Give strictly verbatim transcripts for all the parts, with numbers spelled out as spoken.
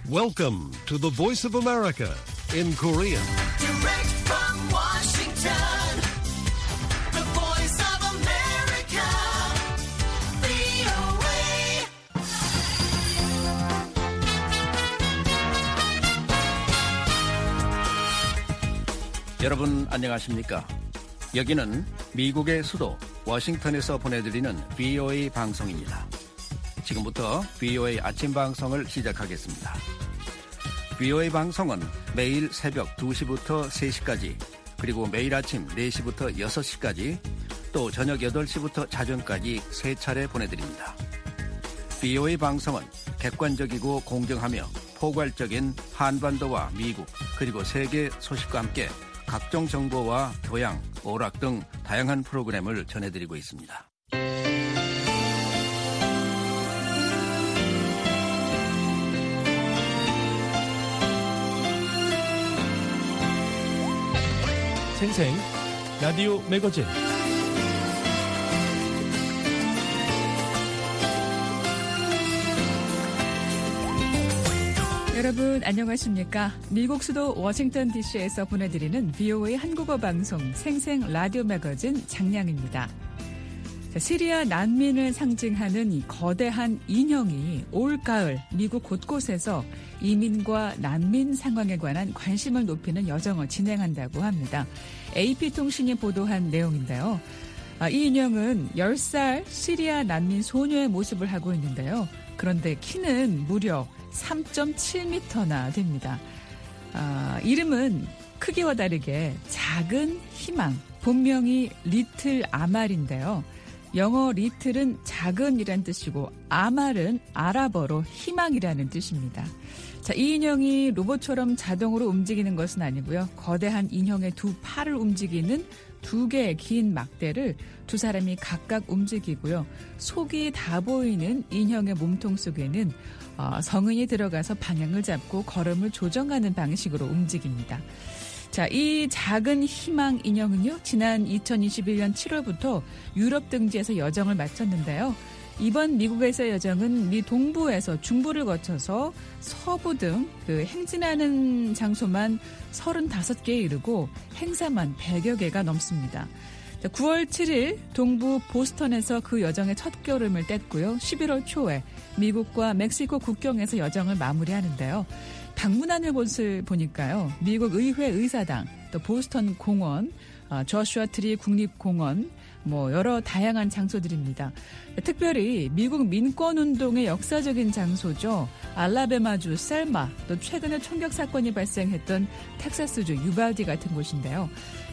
Welcome to the Voice of America in Korean. Direct from Washington, the Voice of America, 브이오에이. 여러분 안녕하십니까? 여기는 미국의 수도 워싱턴에서 보내드리는 브이오에이 방송입니다. 지금부터 브이오에이 아침 방송을 시작하겠습니다. 브이오에이 방송은 매일 새벽 두 시부터 세 시까지, 그리고 매일 아침 네 시부터 여섯 시까지, 또 저녁 여덟 시부터 자정까지 세 차례 보내드립니다. 브이오에이 방송은 객관적이고 공정하며 포괄적인 한반도와 미국 그리고 세계 소식과 함께 각종 정보와 교양, 오락 등 다양한 프로그램을 전해드리고 있습니다. 생생 라디오 매거진. 여러분 안녕하십니까? 미국 수도 워싱턴 디씨에서 보내드리는 브이오에이 한국어 방송 생생 라디오 매거진 장량입니다. 시리아 난민을 상징하는 이 거대한 인형이 올가을 미국 곳곳에서 이민과 난민 상황에 관한 관심을 높이는 여정을 진행한다고 합니다. 에이피통신이 보도한 내용인데요. 이 인형은 열 살 시리아 난민 소녀의 모습을 하고 있는데요. 그런데 키는 무려 삼 점 칠 미터나 됩니다. 아, 이름은 크기와 다르게 작은 희망, 본명이 리틀 아말인데요. 영어 리틀은 작은이란 뜻이고 아말은 아랍어로 희망이라는 뜻입니다. 자, 이 인형이 로봇처럼 자동으로 움직이는 것은 아니고요. 거대한 인형의 두 팔을 움직이는 두 개의 긴 막대를 두 사람이 각각 움직이고요. 속이 다 보이는 인형의 몸통 속에는 어, 성은이 들어가서 방향을 잡고 걸음을 조정하는 방식으로 움직입니다. 자, 이 작은 희망 인형은요, 지난 이천이십일 년 칠월부터 유럽 등지에서 여정을 마쳤는데요. 이번 미국에서의 여정은 미 동부에서 중부를 거쳐서 서부 등 그 행진하는 장소만 서른다섯 개에 이르고 행사만 백여 개가 넘습니다. 자, 구월 칠일 동부 보스턴에서 그 여정의 첫 걸음을 뗐고요. 십일월 초에 미국과 멕시코 국경에서 여정을 마무리하는데요. 방문하는 곳을 보니까요. 미국 의회 의사당, 또 보스턴 공원, 저슈아 트리 국립공원, 뭐 여러 다양한 장소들입니다. 특별히 미국 민권운동의 역사적인 장소죠. 알라베마주 셀마, 또 최근에 총격 사건이 발생했던 텍사스주 유발디 같은 곳인데요.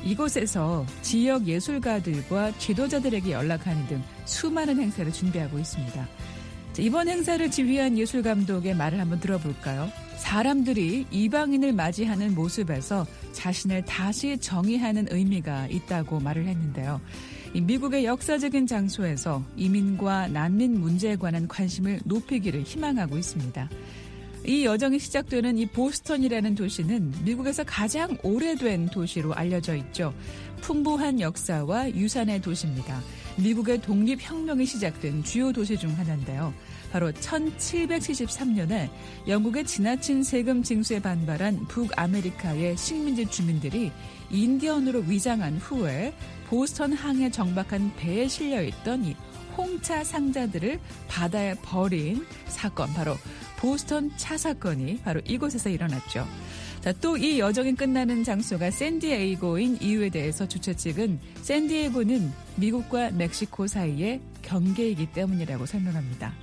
이곳에서 지역 예술가들과 지도자들에게 연락하는 등 수많은 행사를 준비하고 있습니다. 이번 행사를 지휘한 예술감독의 말을 한번 들어볼까요? 사람들이 이방인을 맞이하는 모습에서 자신을 다시 정의하는 의미가 있다고 말을 했는데요. 미국의 역사적인 장소에서 이민과 난민 문제에 관한 관심을 높이기를 희망하고 있습니다. 이 여정이 시작되는 이 보스턴이라는 도시는 미국에서 가장 오래된 도시로 알려져 있죠. 풍부한 역사와 유산의 도시입니다. 미국의 독립혁명이 시작된 주요 도시 중 하나인데요. 바로 천칠백칠십삼 년에 영국의 지나친 세금 징수에 반발한 북아메리카의 식민지 주민들이 인디언으로 위장한 후에 보스턴 항에 정박한 배에 실려있던 이 홍차 상자들을 바다에 버린 사건, 바로 보스턴 차 사건이 바로 이곳에서 일어났죠. 자, 또 이 여정이 끝나는 장소가 샌디에이고인 이유에 대해서 주최 측은 샌디에이고는 미국과 멕시코 사이의 경계이기 때문이라고 설명합니다.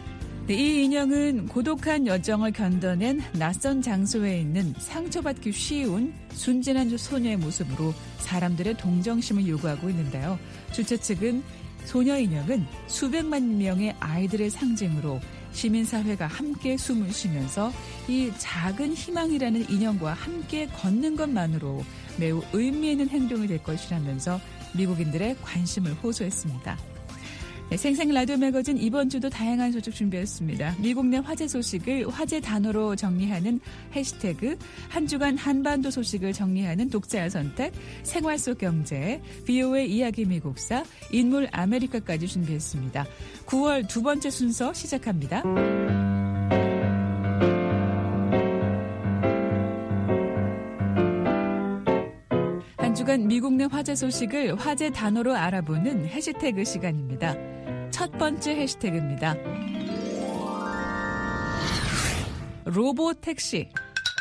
네, 이 인형은 고독한 여정을 견뎌낸 낯선 장소에 있는 상처받기 쉬운 순진한 소녀의 모습으로 사람들의 동정심을 요구하고 있는데요. 주최 측은 소녀 인형은 수백만 명의 아이들의 상징으로 시민사회가 함께 숨을 쉬면서 이 작은 희망이라는 인형과 함께 걷는 것만으로 매우 의미 있는 행동이 될 것이라면서 미국인들의 관심을 호소했습니다. 네, 생생 라디오 매거진 이번 주도 다양한 소식 준비했습니다. 미국 내 화제 소식을 화제 단어로 정리하는 해시태그, 한 주간 한반도 소식을 정리하는 독자의 선택, 생활 속 경제, 브이오에이 이야기 미국사, 인물 아메리카까지 준비했습니다. 구월 두 번째 순서 시작합니다. 주간 미국 내 화제 소식을 화제 단어로 알아보는 해시태그 시간입니다. 첫 번째 해시태그입니다. 로봇 택시.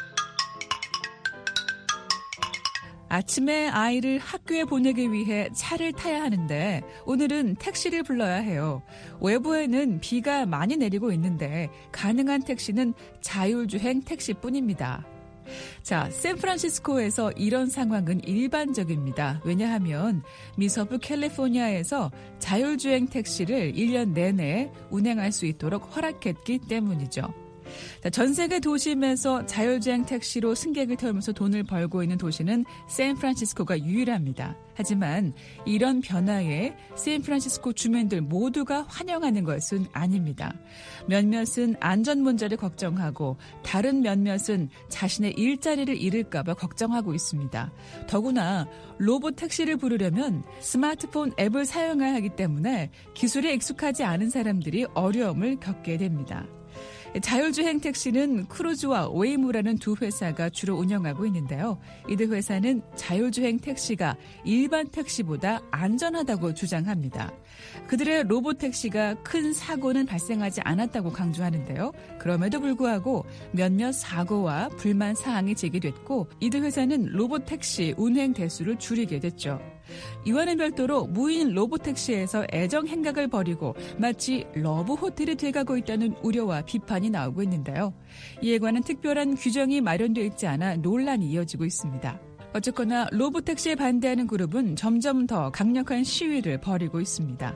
아침에 아이를 학교에 보내기 위해 차를 타야 하는데 오늘은 택시를 불러야 해요. 외부에는 비가 많이 내리고 있는데 가능한 택시는 자율주행 택시뿐입니다. 자, 샌프란시스코에서 이런 상황은 일반적입니다. 왜냐하면 미서부 캘리포니아에서 자율주행 택시를 일 년 내내 운행할 수 있도록 허락했기 때문이죠. 전 세계 도심에서 자율주행 택시로 승객을 태우면서 돈을 벌고 있는 도시는 샌프란시스코가 유일합니다. 하지만 이런 변화에 샌프란시스코 주민들 모두가 환영하는 것은 아닙니다. 몇몇은 안전 문제를 걱정하고 다른 몇몇은 자신의 일자리를 잃을까 봐 걱정하고 있습니다. 더구나 로봇 택시를 부르려면 스마트폰 앱을 사용해야 하기 때문에 기술에 익숙하지 않은 사람들이 어려움을 겪게 됩니다. 자율주행 택시는 크루즈와 웨이모라는 두 회사가 주로 운영하고 있는데요. 이들 회사는 자율주행 택시가 일반 택시보다 안전하다고 주장합니다. 그들의 로봇 택시가 큰 사고는 발생하지 않았다고 강조하는데요. 그럼에도 불구하고 몇몇 사고와 불만 사항이 제기됐고 이들 회사는 로봇 택시 운행 대수를 줄이게 됐죠. 이와는 별도로 무인 로봇택시에서 애정 행각을 벌이고 마치 러브 호텔이 돼가고 있다는 우려와 비판이 나오고 있는데요. 이에 관한 특별한 규정이 마련되어 있지 않아 논란이 이어지고 있습니다. 어쨌거나 로봇택시에 반대하는 그룹은 점점 더 강력한 시위를 벌이고 있습니다.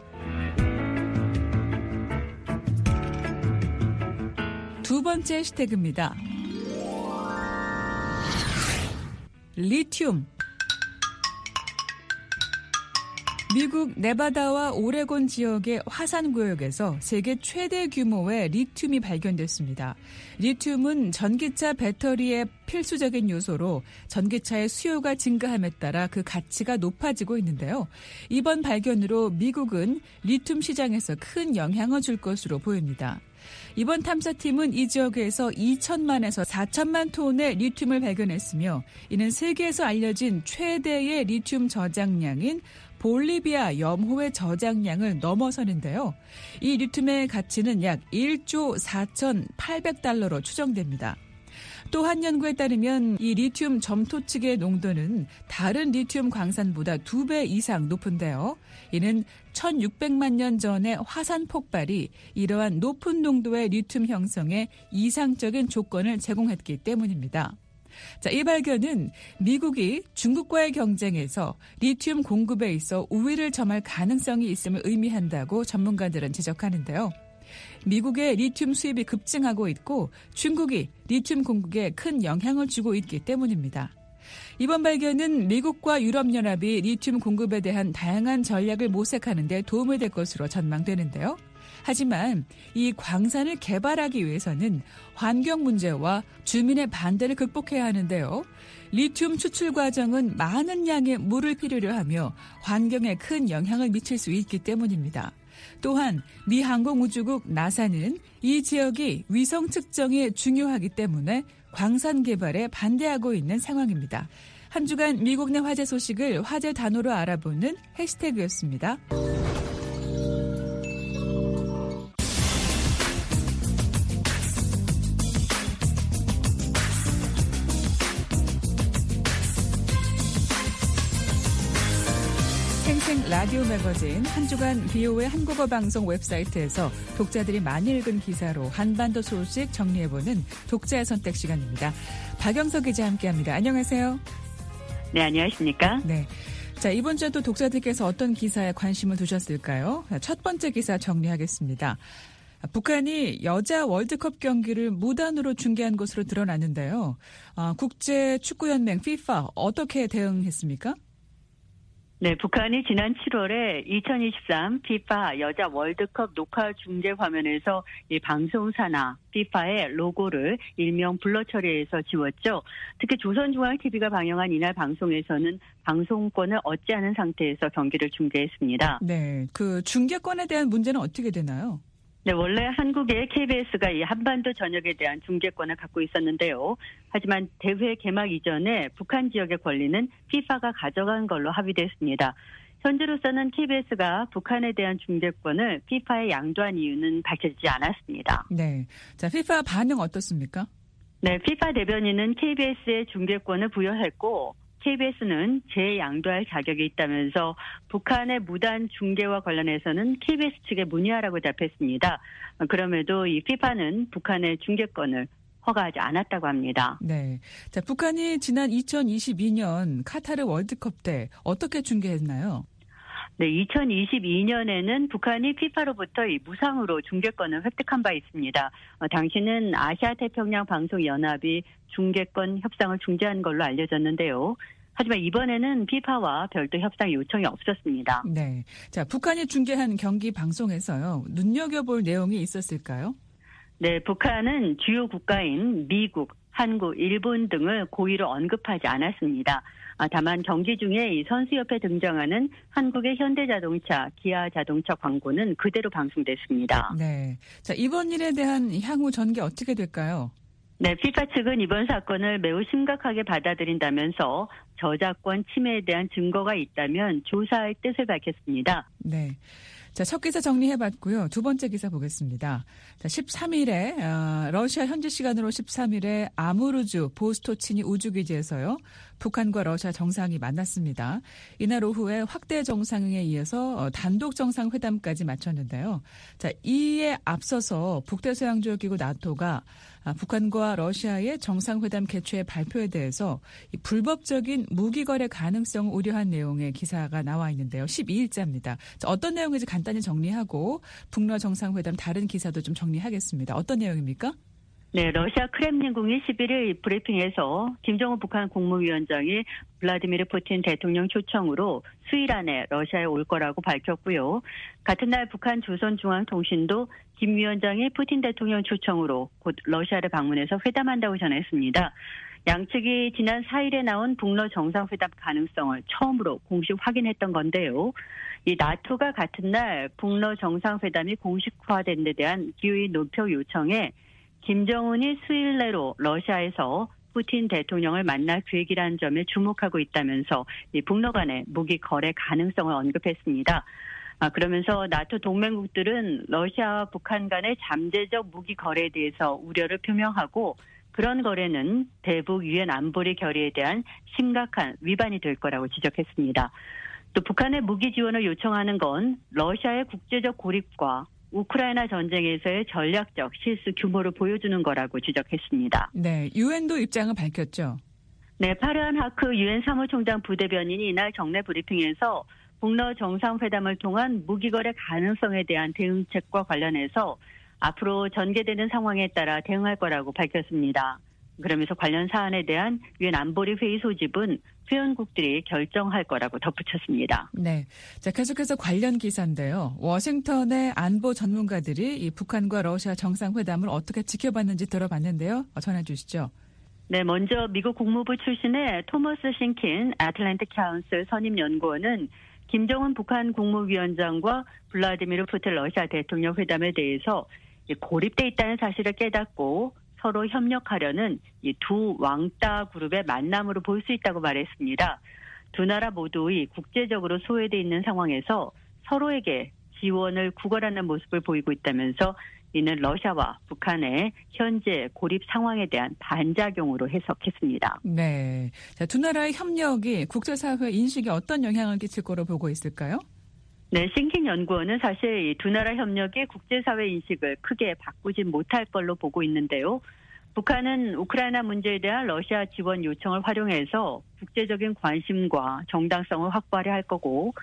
두 번째 해시태그입니다. 리튬. 미국 네바다와 오레곤 지역의 화산구역에서 세계 최대 규모의 리튬이 발견됐습니다. 리튬은 전기차 배터리의 필수적인 요소로 전기차의 수요가 증가함에 따라 그 가치가 높아지고 있는데요. 이번 발견으로 미국은 리튬 시장에서 큰 영향을 줄 것으로 보입니다. 이번 탐사팀은 이 지역에서 이천만에서 사천만 톤의 리튬을 발견했으며 이는 세계에서 알려진 최대의 리튬 저장량인 볼리비아 염호의 저장량을 넘어서는데요. 이 리튬의 가치는 약 일조 사천팔백 달러로 추정됩니다. 또 한 연구에 따르면 이 리튬 점토 측의 농도는 다른 리튬 광산보다 두 배 이상 높은데요. 이는 천육백만 년 전의 화산 폭발이 이러한 높은 농도의 리튬 형성에 이상적인 조건을 제공했기 때문입니다. 자, 이 발견은 미국이 중국과의 경쟁에서 리튬 공급에 있어 우위를 점할 가능성이 있음을 의미한다고 전문가들은 지적하는데요. 미국의 리튬 수입이 급증하고 있고 중국이 리튬 공급에 큰 영향을 주고 있기 때문입니다. 이번 발견은 미국과 유럽연합이 리튬 공급에 대한 다양한 전략을 모색하는 데 도움이 될 것으로 전망되는데요. 하지만 이 광산을 개발하기 위해서는 환경 문제와 주민의 반대를 극복해야 하는데요. 리튬 추출 과정은 많은 양의 물을 필요로 하며 환경에 큰 영향을 미칠 수 있기 때문입니다. 또한 미 항공우주국 나사는 이 지역이 위성 측정에 중요하기 때문에 광산 개발에 반대하고 있는 상황입니다. 한 주간 미국 내 화제 소식을 화제 단어로 알아보는 해시태그였습니다. 생생 라디오 매거진 한 주간 비오의 한국어 방송 웹사이트에서 독자들이 많이 읽은 기사로 한반도 소식 정리해보는 독자의 선택 시간입니다. 박영석 기자 함께합니다. 안녕하세요. 네, 안녕하십니까? 네. 자, 이번 주에도 독자들께서 어떤 기사에 관심을 두셨을까요? 첫 번째 기사 정리하겠습니다. 북한이 여자 월드컵 경기를 무단으로 중계한 것으로 드러났는데요. 아, 국제축구연맹 피파 어떻게 대응했습니까? 네, 북한이 지난 칠월에 이천이십삼 피파 여자 월드컵 녹화 중계 화면에서 이 방송사나 피파의 로고를 일명 블러 처리해서 지웠죠. 특히 조선중앙티비가 방영한 이날 방송에서는 방송권을 얻지 않은 상태에서 경기를 중계했습니다. 네, 그 중계권에 대한 문제는 어떻게 되나요? 네, 원래 한국의 케이비에스가 이 한반도 전역에 대한 중계권을 갖고 있었는데요. 하지만 대회 개막 이전에 북한 지역의 권리는 피파가 가져간 걸로 합의됐습니다. 현재로서는 케이비에스가 북한에 대한 중계권을 피파에 양도한 이유는 밝혀지지 않았습니다. 네. 자, 피파 반응 어떻습니까? 네, 피파 대변인은 케이비에스에 중계권을 부여했고 케이비에스는 재양도할 자격이 있다면서 북한의 무단 중계와 관련해서는 케이비에스 측에 문의하라고 답했습니다. 그럼에도 이 피파는 북한의 중계권을 허가하지 않았다고 합니다. 네. 자, 북한이 지난 이천이십이 년 카타르 월드컵 때 어떻게 중계했나요? 네, 이천이십이 년에는 북한이 피파로부터 이 무상으로 중계권을 획득한 바 있습니다. 어, 당시는 아시아 태평양 방송 연합이 중계권 협상을 중지한 걸로 알려졌는데요. 하지만 이번에는 피파와 별도 협상 요청이 없었습니다. 네. 자, 북한이 중계한 경기 방송에서요. 눈여겨볼 내용이 있었을까요? 네, 북한은 주요 국가인 미국, 한국, 일본 등을 고의로 언급하지 않았습니다. 아, 다만 경기 중에 이 선수 옆에 등장하는 한국의 현대자동차, 기아자동차 광고는 그대로 방송됐습니다. 네. 자, 이번 일에 대한 향후 전개 어떻게 될까요? 네, 피파 측은 이번 사건을 매우 심각하게 받아들인다면서 저작권 침해에 대한 증거가 있다면 조사할 뜻을 밝혔습니다. 네. 자, 첫 기사 정리해봤고요. 두 번째 기사 보겠습니다. 자, 십삼 일에 어, 러시아 현지 시간으로 십삼 일에 아무르주 보스토치니 우주기지에서요. 북한과 러시아 정상이 만났습니다. 이날 오후에 확대 정상회의에 이어서 어, 단독 정상회담까지 마쳤는데요. 자, 이에 앞서서 북대서양조약기구 나토가 아, 북한과 러시아의 정상회담 개최 발표에 대해서 이 불법적인 무기 거래 가능성을 우려한 내용의 기사가 나와 있는데요. 십이 일자입니다. 자, 어떤 내용인지 간단히 정리하고 북러 정상회담 다른 기사도 좀 정리하겠습니다. 어떤 내용입니까? 네, 러시아 크렘린궁이 십일 일 브리핑에서 김정은 북한 국무위원장이 블라디미르 푸틴 대통령 초청으로 수일 안에 러시아에 올 거라고 밝혔고요. 같은 날 북한 조선중앙통신도 김 위원장이 푸틴 대통령 초청으로 곧 러시아를 방문해서 회담한다고 전했습니다. 양측이 지난 사 일에 나온 북러 정상회담 가능성을 처음으로 공식 확인했던 건데요. 이 나토가 같은 날 북러 정상회담이 공식화된 데 대한 기후의 노표 요청에 김정은이 수일 내로 러시아에서 푸틴 대통령을 만날 계획이라는 점에 주목하고 있다면서 이 북러 간의 무기 거래 가능성을 언급했습니다. 아, 그러면서 나토 동맹국들은 러시아와 북한 간의 잠재적 무기 거래에 대해서 우려를 표명하고 그런 거래는 대북 유엔 안보리 결의에 대한 심각한 위반이 될 거라고 지적했습니다. 또 북한의 무기 지원을 요청하는 건 러시아의 국제적 고립과 우크라이나 전쟁에서의 전략적 실수 규모를 보여주는 거라고 지적했습니다. 네, 유엔도 입장을 밝혔죠. 네, 파르한 하크 유엔 사무총장 부대변인이 이날 정례 브리핑에서 북러 정상회담을 통한 무기거래 가능성에 대한 대응책과 관련해서 앞으로 전개되는 상황에 따라 대응할 거라고 밝혔습니다. 그러면서 관련 사안에 대한 유엔 안보리 회의 소집은 회원국들이 결정할 거라고 덧붙였습니다. 네. 자, 계속해서 관련 기사인데요. 워싱턴의 안보 전문가들이 이 북한과 러시아 정상회담을 어떻게 지켜봤는지 들어봤는데요. 전해 주시죠. 네, 먼저 미국 국무부 출신의 토머스 싱킨 애틀랜틱 카운슬 선임 연구원은 김정은 북한 국무위원장과 블라디미르 푸틴 러시아 대통령 회담에 대해서 고립돼 있다는 사실을 깨닫고 서로 협력하려는 이 두 왕따 그룹의 만남으로 볼 수 있다고 말했습니다. 두 나라 모두의 국제적으로 소외돼 있는 상황에서 서로에게 지원을 구걸하는 모습을 보이고 있다면서 이는 러시아와 북한의 현재 고립 상황에 대한 반작용으로 해석했습니다. 네. 자, 두 나라의 협력이 국제사회 인식에 어떤 영향을 끼칠 거로 보고 있을까요? 네, 싱킨 연구원은 사실 이 두 나라 협력이 국제사회 인식을 크게 바꾸지 못할 걸로 보고 있는데요. 북한은 우크라이나 문제에 대한 러시아 지원 요청을 활용해서 국제적인 관심과 정당성을 확보하려 할 거고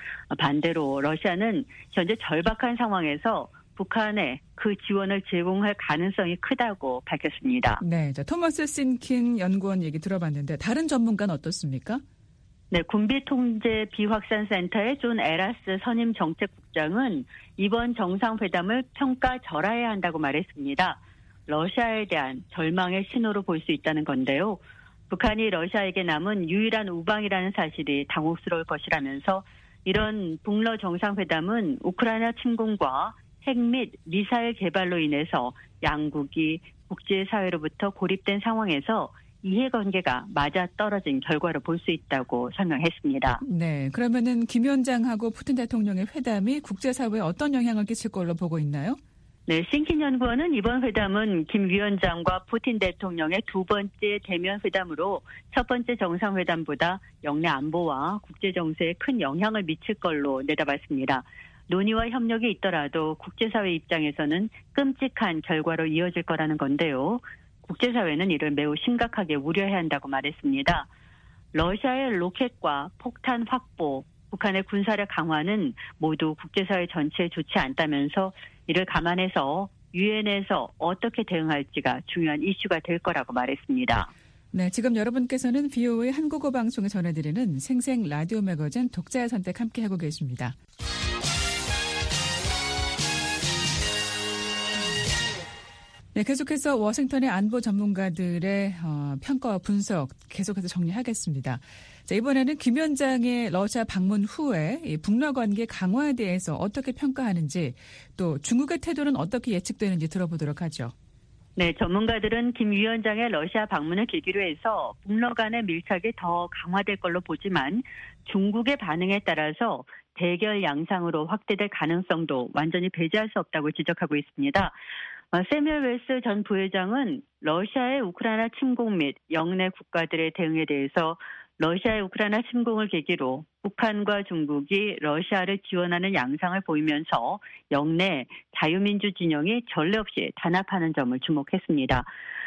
반대로 러시아는 현재 절박한 상황에서 북한에 그 지원을 제공할 가능성이 크다고 밝혔습니다. 네, 자, 토머스 싱킨 연구원 얘기 들어봤는데 다른 전문가는 어떻습니까? 네, 군비통제 비확산센터의 존 에라스 선임 정책국장은 이번 정상회담을 평가절하해야 한다고 말했습니다. 러시아에 대한 절망의 신호로 볼 수 있다는 건데요. 북한이 러시아에게 남은 유일한 우방이라는 사실이 당혹스러울 것이라면서 이런 북러 정상회담은 우크라이나 침공과 핵 및 미사일 개발로 인해서 양국이 국제사회로부터 고립된 상황에서 이해관계가 맞아떨어진 결과로 볼 수 있다고 설명했습니다. 네, 그러면은 김 위원장하고 푸틴 대통령의 회담이 국제사회에 어떤 영향을 끼칠 걸로 보고 있나요? 네, 싱킨 연구원은 이번 회담은 김 위원장과 푸틴 대통령의 두 번째 대면 회담으로 첫 번째 정상회담보다 영내 안보와 국제 정세에 큰 영향을 미칠 걸로 내다봤습니다. 논의와 협력이 있더라도 국제사회 입장에서는 끔찍한 결과로 이어질 거라는 건데요. 국제사회는 이를 매우 심각하게 우려해야 한다고 말했습니다. 러시아의 로켓과 폭탄 확보, 북한의 군사력 강화는 모두 국제사회 전체에 좋지 않다면서 이를 감안해서 유엔에서 어떻게 대응할지가 중요한 이슈가 될 거라고 말했습니다. 네, 지금 여러분께서는 비오에이 한국어 방송에 전해드리는 생생 라디오 매거진 독자의 선택 함께하고 계십니다. 네, 계속해서 워싱턴의 안보 전문가들의 어, 평가와 분석 계속해서 정리하겠습니다. 자, 이번에는 김 위원장의 러시아 방문 후에 이 북러 관계 강화에 대해서 어떻게 평가하는지 또 중국의 태도는 어떻게 예측되는지 들어보도록 하죠. 네, 전문가들은 김 위원장의 러시아 방문을 계기로 해서 북러 간의 밀착이 더 강화될 걸로 보지만 중국의 반응에 따라서 대결 양상으로 확대될 가능성도 완전히 배제할 수 없다고 지적하고 있습니다. 세뮤얼 웰스 전 부회장은 러시아의 우크라이나 침공 및 영내 국가들의 대응에 대해서 러시아의 우크라이나 침공을 계기로 북한과 중국이 러시아를 지원하는 양상을 보이면서 영내 자유민주 진영이 전례 없이 단합하는 점을 주목했습니다.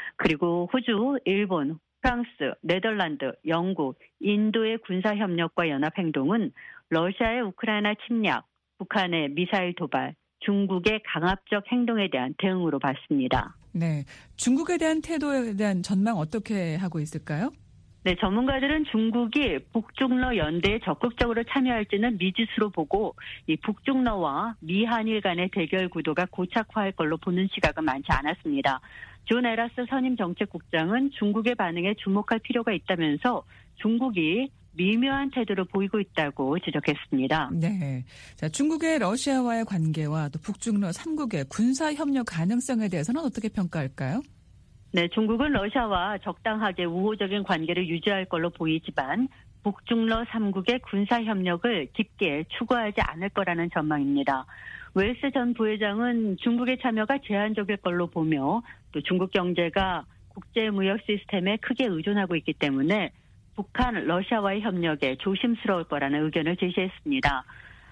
그리고 호주, 일본, 프랑스, 네덜란드, 영국, 인도의 군사협력과 연합행동은 러시아의 우크라이나 침략, 북한의 미사일 도발, 중국의 강압적 행동에 대한 대응으로 봤습니다. 네, 중국에 대한 태도에 대한 전망 어떻게 하고 있을까요? 네, 전문가들은 중국이 북중러 연대에 적극적으로 참여할지는 미지수로 보고 이 북중러와 미한일 간의 대결 구도가 고착화할 걸로 보는 시각은 많지 않았습니다. 존 에라스 선임 정책국장은 중국의 반응에 주목할 필요가 있다면서 중국이 미묘한 태도를 보이고 있다고 지적했습니다. 네, 자, 중국의 러시아와의 관계와 또 북중러 삼 국의 군사 협력 가능성에 대해서는 어떻게 평가할까요? 네, 중국은 러시아와 적당하게 우호적인 관계를 유지할 걸로 보이지만 북중러 삼 국의 군사 협력을 깊게 추구하지 않을 거라는 전망입니다. 웰스 전 부회장은 중국의 참여가 제한적일 걸로 보며 또 중국 경제가 국제무역 시스템에 크게 의존하고 있기 때문에 북한, 러시아와의 협력에 조심스러울 거라는 의견을 제시했습니다.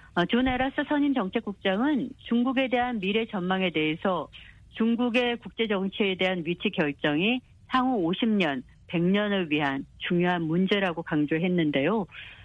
존 에라스 선임 정책국장은 중국에 대한 미래 전망에 대해서 중국의 국제정치에 대한 위치 결정이 향후 오십 년, 백 년을 위한 중요한 문제라고 강조했는데요.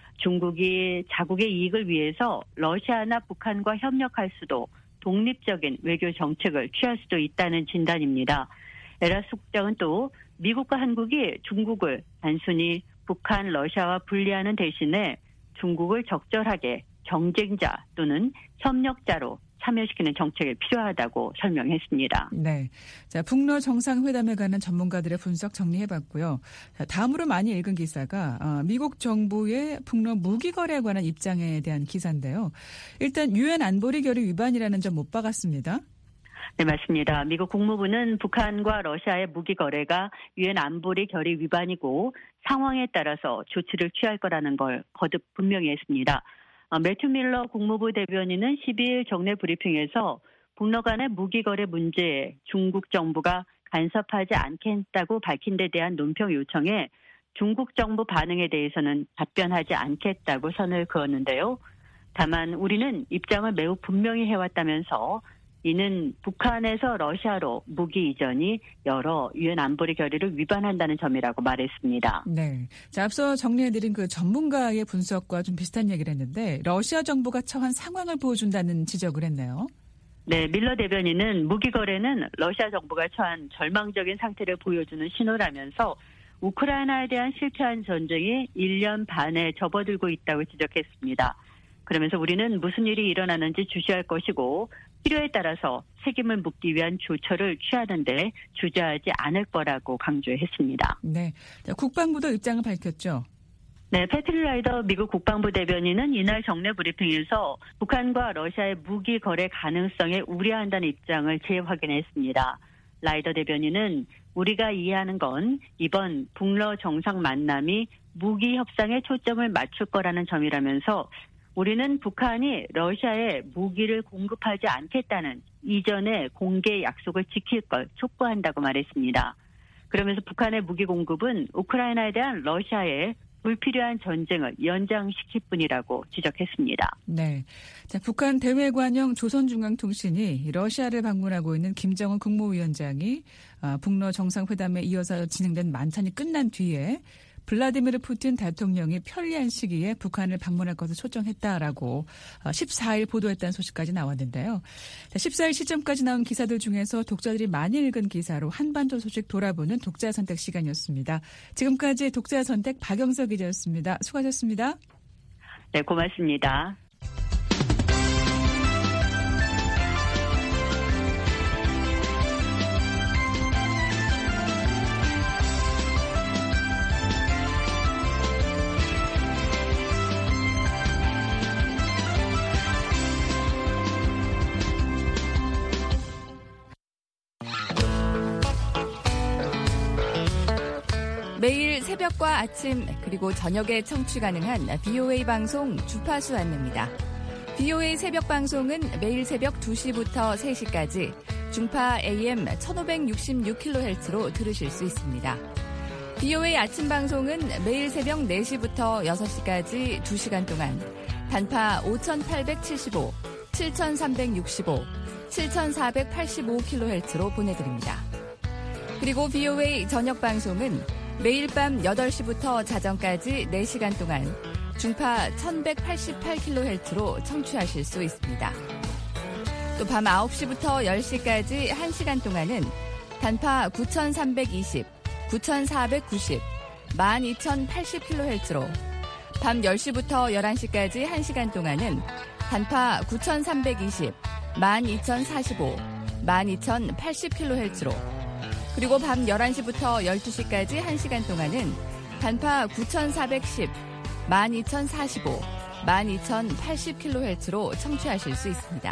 중국이 자국의 이익을 위해서 러시아나 북한과 협력할 수도 독립적인 외교 정책을 취할 수도 있다는 진단입니다. 에라스 국장은 또 미국과 한국이 중국을 단순히 북한, 러시아와 분리하는 대신에 중국을 적절하게 경쟁자 또는 협력자로 참여시키는 정책이 필요하다고 설명했습니다. 네, 자, 북러 정상회담에 관한 전문가들의 분석 정리해봤고요. 자, 다음으로 많이 읽은 기사가 어, 미국 정부의 북러 무기 거래에 관한 입장에 대한 기사인데요. 일단 유엔 안보리 결의 위반이라는 점 못 박았습니다. 네, 맞습니다. 미국 국무부는 북한과 러시아의 무기 거래가 유엔 안보리 결의 위반이고 상황에 따라서 조치를 취할 거라는 걸 거듭 분명히 했습니다. 매튜 밀러 국무부 대변인은 십이일 정례 브리핑에서 북러 간의 무기 거래 문제에 중국 정부가 간섭하지 않겠다고 밝힌 데 대한 논평 요청에 중국 정부 반응에 대해서는 답변하지 않겠다고 선을 그었는데요. 다만 우리는 입장을 매우 분명히 해왔다면서 이는 북한에서 러시아로 무기 이전이 여러 유엔 안보리 결의를 위반한다는 점이라고 말했습니다. 네, 자, 앞서 정리해드린 그 전문가의 분석과 좀 비슷한 얘기를 했는데 러시아 정부가 처한 상황을 보여준다는 지적을 했네요. 네, 밀러 대변인은 무기 거래는 러시아 정부가 처한 절망적인 상태를 보여주는 신호라면서 우크라이나에 대한 실패한 전쟁이 일 년 반에 접어들고 있다고 지적했습니다. 그러면서 우리는 무슨 일이 일어나는지 주시할 것이고 필요에 따라서 책임을 묻기 위한 조처를 취하는데 주저하지 않을 거라고 강조했습니다. 네, 자, 국방부도 입장을 밝혔죠. 네, 패트리 라이더 미국 국방부 대변인은 이날 정례 브리핑에서 북한과 러시아의 무기 거래 가능성에 우려한다는 입장을 재확인했습니다. 라이더 대변인은 우리가 이해하는 건 이번 북러 정상 만남이 무기 협상에 초점을 맞출 거라는 점이라면서 우리는 북한이 러시아에 무기를 공급하지 않겠다는 이전의 공개 약속을 지킬 걸 촉구한다고 말했습니다. 그러면서 북한의 무기 공급은 우크라이나에 대한 러시아의 불필요한 전쟁을 연장시킬 뿐이라고 지적했습니다. 네, 자, 북한 대외관영 조선중앙통신이 러시아를 방문하고 있는 김정은 국무위원장이 어, 북러 정상회담에 이어서 진행된 만찬이 끝난 뒤에 블라디미르 푸틴 대통령이 편리한 시기에 북한을 방문할 것을 초청했다라고 십사 일 보도했다는 소식까지 나왔는데요. 십사 일 시점까지 나온 기사들 중에서 독자들이 많이 읽은 기사로 한반도 소식 돌아보는 독자 선택 시간이었습니다. 지금까지 독자 선택 박영석 기자였습니다. 수고하셨습니다. 네, 고맙습니다. 매일 새벽과 아침 그리고 저녁에 청취 가능한 비오에이 방송 주파수 안내입니다. 비오에이 새벽 방송은 매일 새벽 두 시부터 세 시까지 중파 에이엠 천오백육십육 킬로헤르츠로 들으실 수 있습니다. 비오에이 아침 방송은 매일 새벽 네 시부터 여섯 시까지 두 시간 동안 단파 오천팔백칠십오, 칠천삼백육십오, 칠천사백팔십오 킬로헤르츠로 보내드립니다. 그리고 비오에이 저녁 방송은 매일 밤 여덟 시부터 자정까지 네 시간 동안 중파 천백팔십팔 킬로헤르츠로 청취하실 수 있습니다. 또 밤 아홉 시부터 열 시까지 한 시간 동안은 단파 구천삼백이십, 구천사백구십, 만 이천팔십 킬로헤르츠로 밤 열 시부터 열한 시까지 한 시간 동안은 단파 구천삼백이십, 만 이천사십오, 만 이천팔십 킬로헤르츠로 그리고 밤 열한 시부터 열두 시까지 한 시간 동안은 단파 구천사백십, 만 이천사십오, 만 이천팔십 킬로헤르츠로 청취하실 수 있습니다.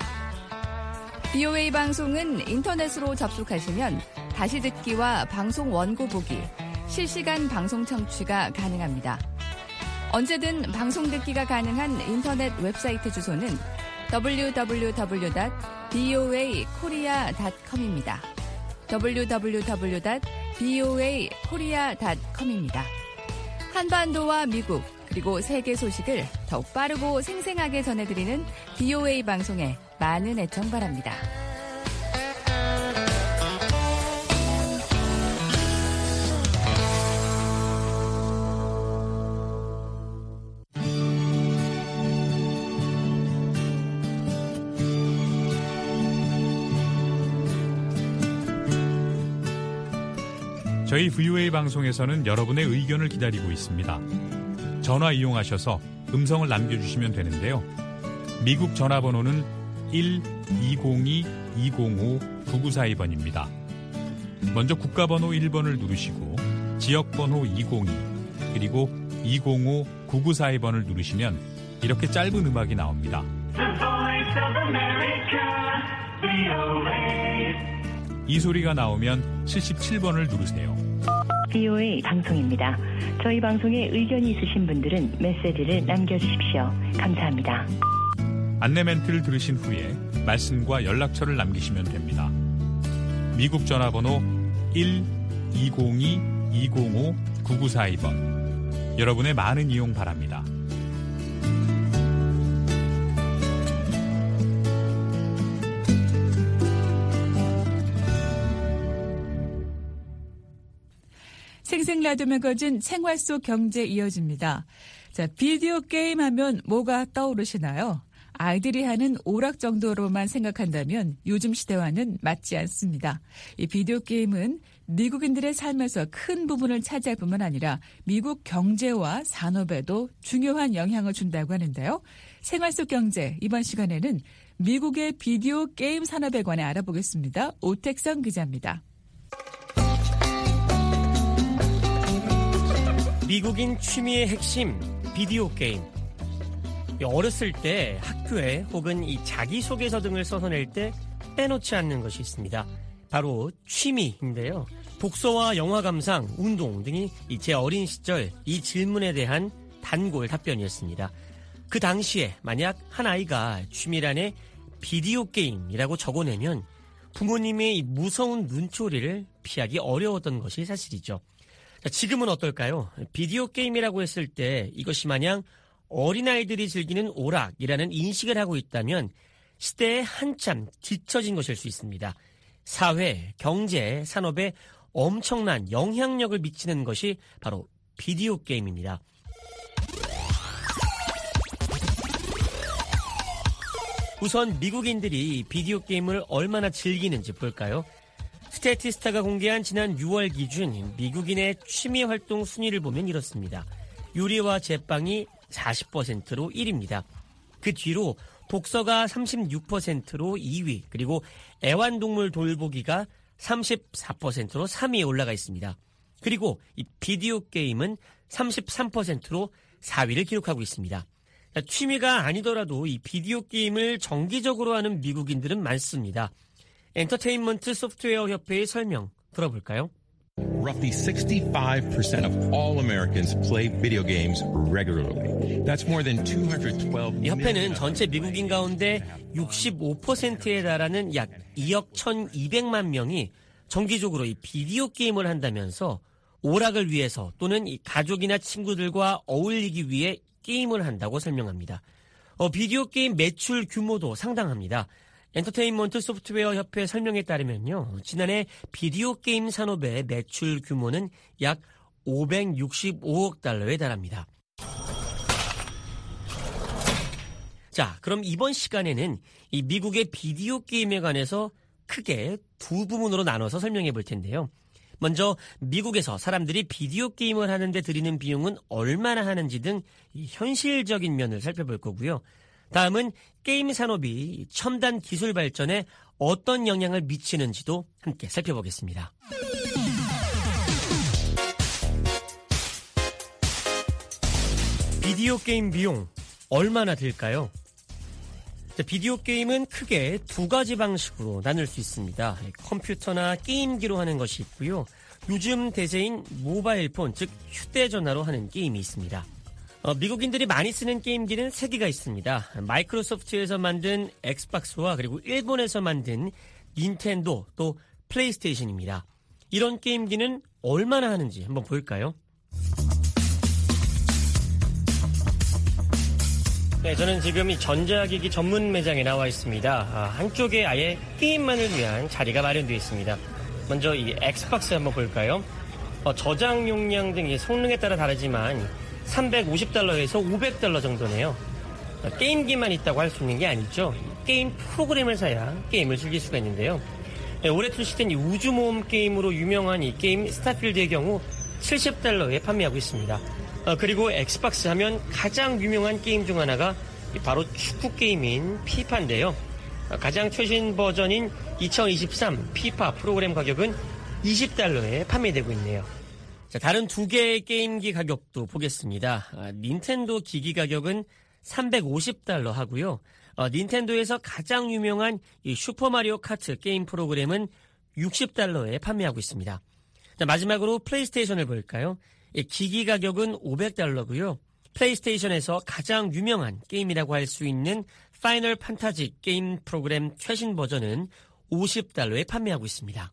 비오에이 방송은 인터넷으로 접속하시면 다시 듣기와 방송 원고 보기, 실시간 방송 청취가 가능합니다. 언제든 방송 듣기가 가능한 인터넷 웹사이트 주소는 더블유 더블유 더블유 닷 비오에이 코리아 닷 컴입니다. 더블유 더블유 더블유 닷 비오에이 코리아 닷 컴입니다. 한반도와 미국 그리고 세계 소식을 더욱 빠르고 생생하게 전해드리는 비오에이 방송에 많은 애청 바랍니다. 저희 브이오에이 방송에서는 여러분의 의견을 기다리고 있습니다. 전화 이용하셔서 음성을 남겨주시면 되는데요. 미국 전화번호는 일 이공이 이공오 구구사이 번입니다. 먼저 국가번호 일 번을 누르시고 지역번호 이공이 그리고 이공오 구구사이 번을 누르시면 이렇게 짧은 음악이 나옵니다. 이 소리가 나오면 칠십칠 번을 누르세요. 비오에이 방송입니다. 저희 방송에 의견이 있으신 분들은 메시지를 남겨주십시오. 감사합니다. 안내 멘트를 들으신 후에 말씀과 연락처를 남기시면 됩니다. 미국 전화번호 일 이공이 이공오 구구사이 번. 여러분의 많은 이용 바랍니다. 생생 라디오 매거진 생활 속 경제 이어집니다. 자, 비디오 게임 하면 뭐가 떠오르시나요? 아이들이 하는 오락 정도로만 생각한다면 요즘 시대와는 맞지 않습니다. 이 비디오 게임은 미국인들의 삶에서 큰 부분을 차지할 뿐만 아니라 미국 경제와 산업에도 중요한 영향을 준다고 하는데요. 생활 속 경제 이번 시간에는 미국의 비디오 게임 산업에 관해 알아보겠습니다. 오택성 기자입니다. 미국인 취미의 핵심, 비디오 게임. 어렸을 때 학교에 혹은 이 자기소개서 등을 써서 낼 때 빼놓지 않는 것이 있습니다. 바로 취미인데요. 독서와 영화 감상, 운동 등이 제 어린 시절 이 질문에 대한 단골 답변이었습니다. 그 당시에 만약 한 아이가 취미란에 비디오 게임이라고 적어내면 부모님의 이 무서운 눈초리를 피하기 어려웠던 것이 사실이죠. 지금은 어떨까요? 비디오 게임이라고 했을 때 이것이 마냥 어린아이들이 즐기는 오락이라는 인식을 하고 있다면 시대에 한참 뒤처진 것일 수 있습니다. 사회, 경제, 산업에 엄청난 영향력을 미치는 것이 바로 비디오 게임입니다. 우선 미국인들이 비디오 게임을 얼마나 즐기는지 볼까요? 스태티스타가 공개한 지난 유월 기준 미국인의 취미 활동 순위를 보면 이렇습니다. 요리와 제빵이 사십 퍼센트로 일 위입니다. 그 뒤로 독서가 삼십육 퍼센트로 이 위, 그리고 애완동물 돌보기가 삼십사 퍼센트로 삼 위에 올라가 있습니다. 그리고 이 비디오 게임은 삼십삼 퍼센트로 사 위를 기록하고 있습니다. 취미가 아니더라도 이 비디오 게임을 정기적으로 하는 미국인들은 많습니다. 엔터테인먼트 소프트웨어 협회의 설명 들어볼까요? Roughly sixty-five percent of all Americans play video games regularly. That's more than two hundred twelve 이 협회는 전체 미국인 가운데 육십오 퍼센트에 달하는 약 이억 천이백만 명이 정기적으로 이 비디오 게임을 한다면서 오락을 위해서 또는 이 가족이나 친구들과 어울리기 위해 게임을 한다고 설명합니다. 어, 비디오 게임 매출 규모도 상당합니다. 엔터테인먼트 소프트웨어 협회 설명에 따르면요, 지난해 비디오 게임 산업의 매출 규모는 약 오백육십오억 달러에 달합니다. 자, 그럼 이번 시간에는 이 미국의 비디오 게임에 관해서 크게 두 부분으로 나눠서 설명해 볼 텐데요. 먼저 미국에서 사람들이 비디오 게임을 하는데 들이는 비용은 얼마나 하는지 등 이 현실적인 면을 살펴볼 거고요. 다음은 게임 산업이 첨단 기술 발전에 어떤 영향을 미치는지도 함께 살펴보겠습니다. 비디오 게임 비용 얼마나 들까요? 비디오 게임은 크게 두 가지 방식으로 나눌 수 있습니다. 컴퓨터나 게임기로 하는 것이 있고요. 요즘 대세인 모바일폰, 즉 휴대전화로 하는 게임이 있습니다. 어, 미국인들이 많이 쓰는 게임기는 세 개가 있습니다. 마이크로소프트에서 만든 엑스박스와 그리고 일본에서 만든 닌텐도 또 플레이스테이션입니다. 이런 게임기는 얼마나 하는지 한번 볼까요? 네, 저는 지금 이 전자기기 전문 매장에 나와 있습니다. 아, 한쪽에 아예 게임만을 위한 자리가 마련되어 있습니다. 먼저 이 엑스박스 한번 볼까요? 어, 저장 용량 등 성능에 따라 다르지만 삼백오십 달러에서 오백 달러 정도네요. 어, 게임기만 있다고 할 수 있는 게 아니죠. 게임 프로그램을 사야 게임을 즐길 수가 있는데요. 네, 올해 출시된 이 우주모험 게임으로 유명한 이 게임 스타필드의 경우 칠십 달러에 판매하고 있습니다. 어, 그리고 엑스박스 하면 가장 유명한 게임 중 하나가 바로 축구 게임인 피파인데요. 어, 가장 최신 버전인 이천이십삼 피파 프로그램 가격은 이십 달러에 판매되고 있네요. 자, 다른 두 개의 게임기 가격도 보겠습니다. 아, 닌텐도 기기 가격은 삼백오십 달러 하고요. 어, 닌텐도에서 가장 유명한 이 슈퍼마리오 카트 게임 프로그램은 육십 달러에 판매하고 있습니다. 자, 마지막으로 플레이스테이션을 볼까요? 이 기기 가격은 오백 달러고요. 플레이스테이션에서 가장 유명한 게임이라고 할 수 있는 파이널 판타지 게임 프로그램 최신 버전은 오십 달러에 판매하고 있습니다.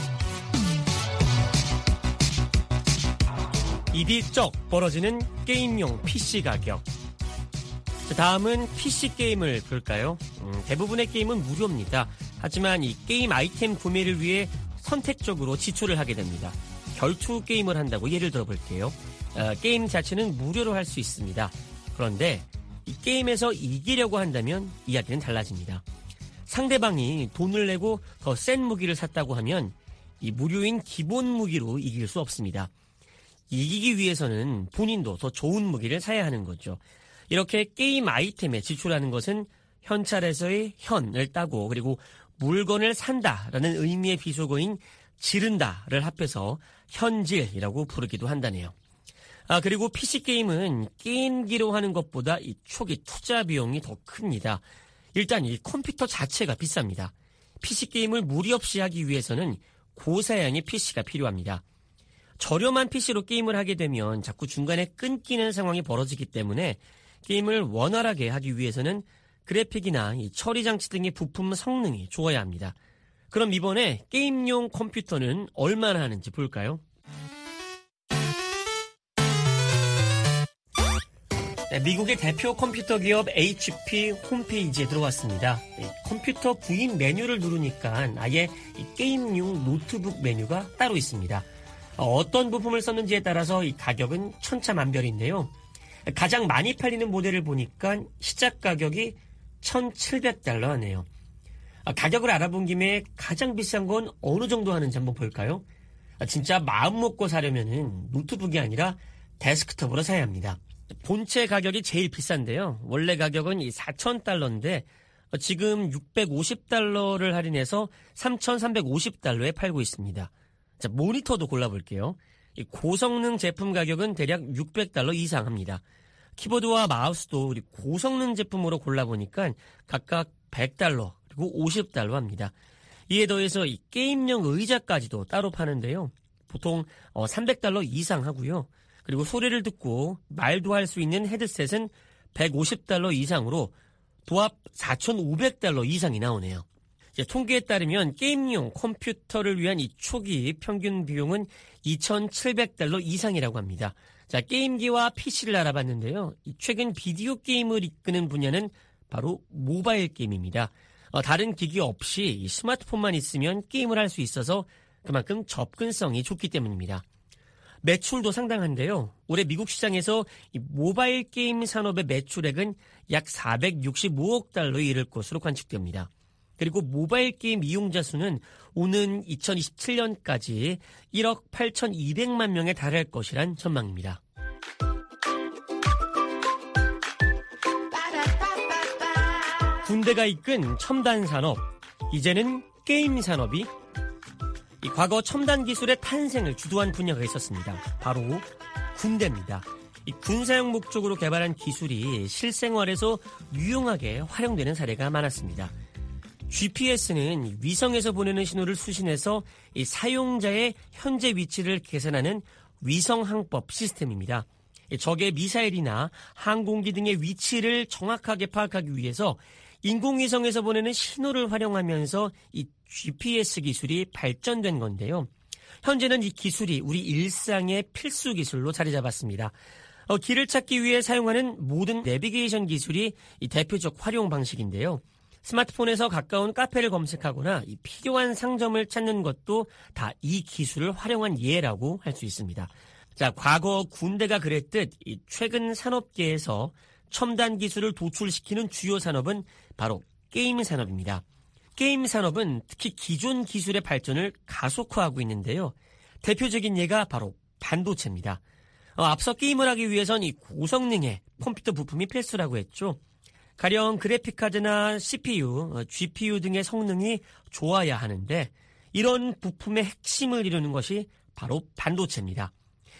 입이 쩍 벌어지는 게임용 피씨 가격. 다음은 피씨 게임을 볼까요? 음, 대부분의 게임은 무료입니다. 하지만 이 게임 아이템 구매를 위해 선택적으로 지출을 하게 됩니다. 결투 게임을 한다고 예를 들어볼게요. 어, 게임 자체는 무료로 할 수 있습니다. 그런데 이 게임에서 이기려고 한다면 이야기는 달라집니다. 상대방이 돈을 내고 더 센 무기를 샀다고 하면 이 무료인 기본 무기로 이길 수 없습니다. 이기기 위해서는 본인도 더 좋은 무기를 사야 하는 거죠. 이렇게 게임 아이템에 지출하는 것은 현찰에서의 현을 따고 그리고 물건을 산다라는 의미의 비속어인 지른다를 합해서 현질이라고 부르기도 한다네요. 아, 그리고 피씨게임은 게임기로 하는 것보다 이 초기 투자 비용이 더 큽니다. 일단 이 컴퓨터 자체가 비쌉니다. 피씨게임을 무리 없이 하기 위해서는 고사양의 피씨가 필요합니다. 저렴한 피씨로 게임을 하게 되면 자꾸 중간에 끊기는 상황이 벌어지기 때문에 게임을 원활하게 하기 위해서는 그래픽이나 이 처리 장치 등의 부품 성능이 좋아야 합니다. 그럼 이번에 게임용 컴퓨터는 얼마나 하는지 볼까요? 네, 미국의 대표 컴퓨터 기업 에이치피 홈페이지에 들어왔습니다. 컴퓨터 구입 메뉴를 누르니까 아예 이 게임용 노트북 메뉴가 따로 있습니다. 어떤 부품을 썼는지에 따라서 이 가격은 천차만별인데요. 가장 많이 팔리는 모델을 보니까 시작 가격이 천칠백 달러 하네요. 가격을 알아본 김에 가장 비싼 건 어느 정도 하는지 한번 볼까요? 진짜 마음 먹고 사려면은 노트북이 아니라 데스크톱으로 사야 합니다. 본체 가격이 제일 비싼데요. 원래 가격은 이 사천 달러인데 지금 육백오십 달러를 할인해서 삼천삼백오십 달러에 팔고 있습니다. 자, 모니터도 골라볼게요. 이 고성능 제품 가격은 대략 육백 달러 이상 합니다. 키보드와 마우스도 우리 고성능 제품으로 골라보니까 각각 백 달러 그리고 오십 달러 합니다. 이에 더해서 이 게임용 의자까지도 따로 파는데요. 보통 삼백 달러 이상 하고요. 그리고 소리를 듣고 말도 할 수 있는 헤드셋은 백오십 달러 이상으로 도합 사천오백 달러 이상이 나오네요. 이제 통계에 따르면 게임용 컴퓨터를 위한 이 초기 평균 비용은 이천칠백 달러 이상이라고 합니다. 자, 게임기와 피씨를 알아봤는데요. 최근 비디오 게임을 이끄는 분야는 바로 모바일 게임입니다. 어, 다른 기기 없이 스마트폰만 있으면 게임을 할 수 있어서 그만큼 접근성이 좋기 때문입니다. 매출도 상당한데요. 올해 미국 시장에서 이 모바일 게임 산업의 매출액은 약 사백육십오억 달러에 이를 것으로 관측됩니다. 그리고 모바일 게임 이용자 수는 오는 이천이십칠 년까지 일억 팔천이백만 명에 달할 것이란 전망입니다. 군대가 이끈 첨단 산업, 이제는 게임 산업이 이 과거 첨단 기술의 탄생을 주도한 분야가 있었습니다. 바로 군대입니다. 이 군사용 목적으로 개발한 기술이 실생활에서 유용하게 활용되는 사례가 많았습니다. 지피에스는 위성에서 보내는 신호를 수신해서 이 사용자의 현재 위치를 계산하는 위성항법 시스템입니다. 적의 미사일이나 항공기 등의 위치를 정확하게 파악하기 위해서 인공위성에서 보내는 신호를 활용하면서 이 지피에스 기술이 발전된 건데요. 현재는 이 기술이 우리 일상의 필수 기술로 자리 잡았습니다. 어, 길을 찾기 위해 사용하는 모든 내비게이션 기술이 이 대표적 활용 방식인데요. 스마트폰에서 가까운 카페를 검색하거나 이 필요한 상점을 찾는 것도 다 이 기술을 활용한 예라고 할 수 있습니다. 자, 과거 군대가 그랬듯 이 최근 산업계에서 첨단 기술을 도출시키는 주요 산업은 바로 게임 산업입니다. 게임 산업은 특히 기존 기술의 발전을 가속화하고 있는데요. 대표적인 예가 바로 반도체입니다. 어, 앞서 게임을 하기 위해선 이 고성능의 컴퓨터 부품이 필수라고 했죠. 가령 그래픽카드나 씨피유, 지피유 등의 성능이 좋아야 하는데 이런 부품의 핵심을 이루는 것이 바로 반도체입니다.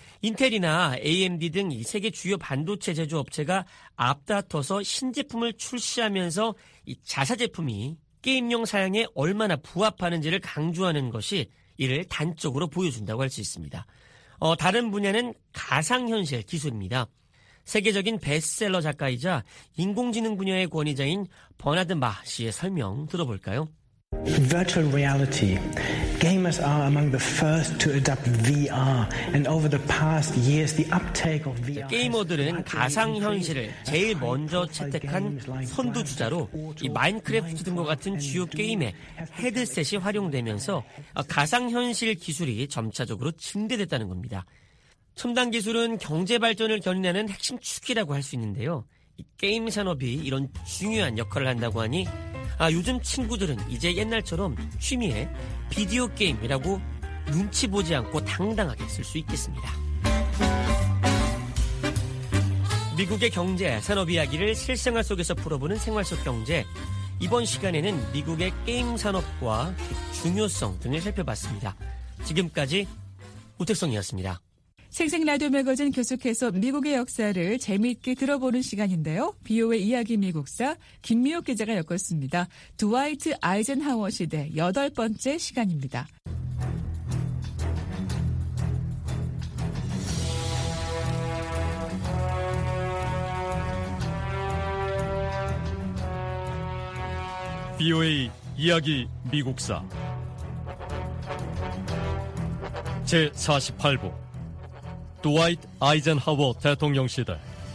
인텔이나 에이엠디 등 이 세계 주요 반도체 제조업체가 앞다퉈서 신제품을 출시하면서 이 자사 제품이 게임용 사양에 얼마나 부합하는지를 강조하는 것이 이를 단적으로 보여준다고 할 수 있습니다. 어, 다른 분야는 가상현실 기술입니다. 세계적인 베스트셀러 작가이자 인공지능 분야의 권위자인 버나드 마 씨의 설명 들어볼까요? Virtual reality. Gamers are among the first to adopt 브이알, and over the past years, the uptake of 브이알. 게이머들은 가상현실을 제일 먼저 채택한 선두주자로 이 마인크래프트 등과 같은 주요 게임에 헤드셋이 활용되면서 가상현실 기술이 점차적으로 증대됐다는 겁니다. 첨단 기술은 경제 발전을 견인하는 핵심 축이라고 할 수 있는데요. 이 게임 산업이 이런 중요한 역할을 한다고 하니 아, 요즘 친구들은 이제 옛날처럼 취미에 비디오 게임이라고 눈치 보지 않고 당당하게 쓸 수 있겠습니다. 미국의 경제, 산업 이야기를 실생활 속에서 풀어보는 생활 속 경제. 이번 시간에는 미국의 게임 산업과 중요성 등을 살펴봤습니다. 지금까지 오택성이었습니다. 생생 라디오 매거진 계속해서 미국의 역사를 재미있게 들어보는 시간인데요. 비오의 이야기 미국사 김미옥 기자가 엮었습니다. 드와이트 아이젠하워 시대 여덟 번째 시간입니다. 비오의 이야기 미국사 제사십팔 부 드와이트 아이젠하워 대통령 시대.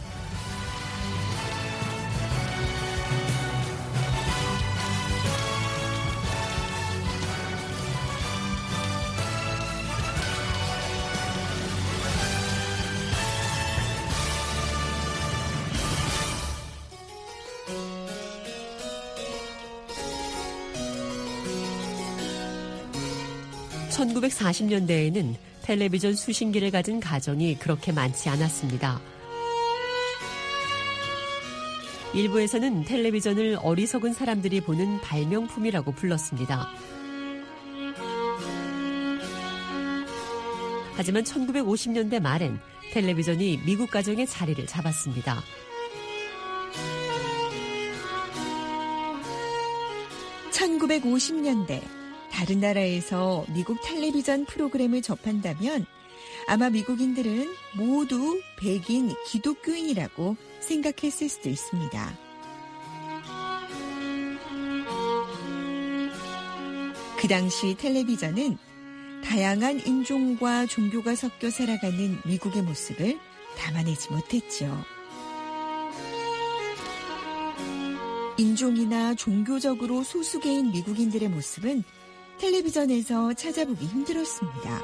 천구백사십 년대에는 텔레비전 수신기를 가진 가정이 그렇게 많지 않았습니다. 일부에서는 텔레비전을 어리석은 사람들이 보는 발명품이라고 불렀습니다. 하지만 천구백오십 년대 말엔 텔레비전이 미국 가정의 자리를 잡았습니다. 천구백오십 년대 다른 나라에서 미국 텔레비전 프로그램을 접한다면 아마 미국인들은 모두 백인 기독교인이라고 생각했을 수도 있습니다. 그 당시 텔레비전은 다양한 인종과 종교가 섞여 살아가는 미국의 모습을 담아내지 못했죠. 인종이나 종교적으로 소수계인 미국인들의 모습은 텔레비전에서 찾아보기 힘들었습니다.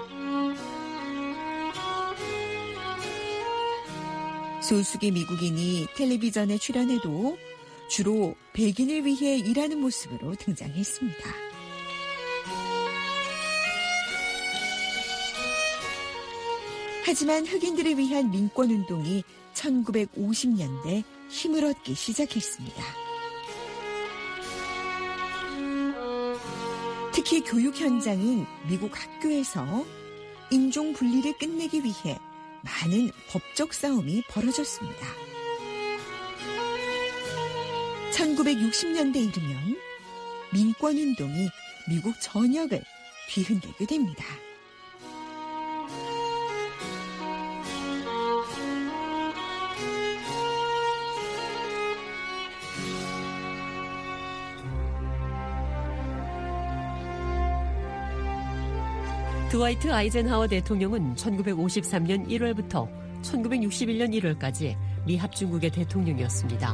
소수계 미국인이 텔레비전에 출연해도 주로 백인을 위해 일하는 모습으로 등장했습니다. 하지만 흑인들을 위한 민권운동이 천구백오십 년대 힘을 얻기 시작했습니다. 특히 교육 현장인 미국 학교에서 인종 분리를 끝내기 위해 많은 법적 싸움이 벌어졌습니다. 천구백육십 년대에 이르면 민권운동이 미국 전역을 뒤흔들게 됩니다. 드와이트 아이젠하워 대통령은 천구백오십삼 년 일월부터 천구백육십일 년 일월까지 미 합중국의 대통령이었습니다.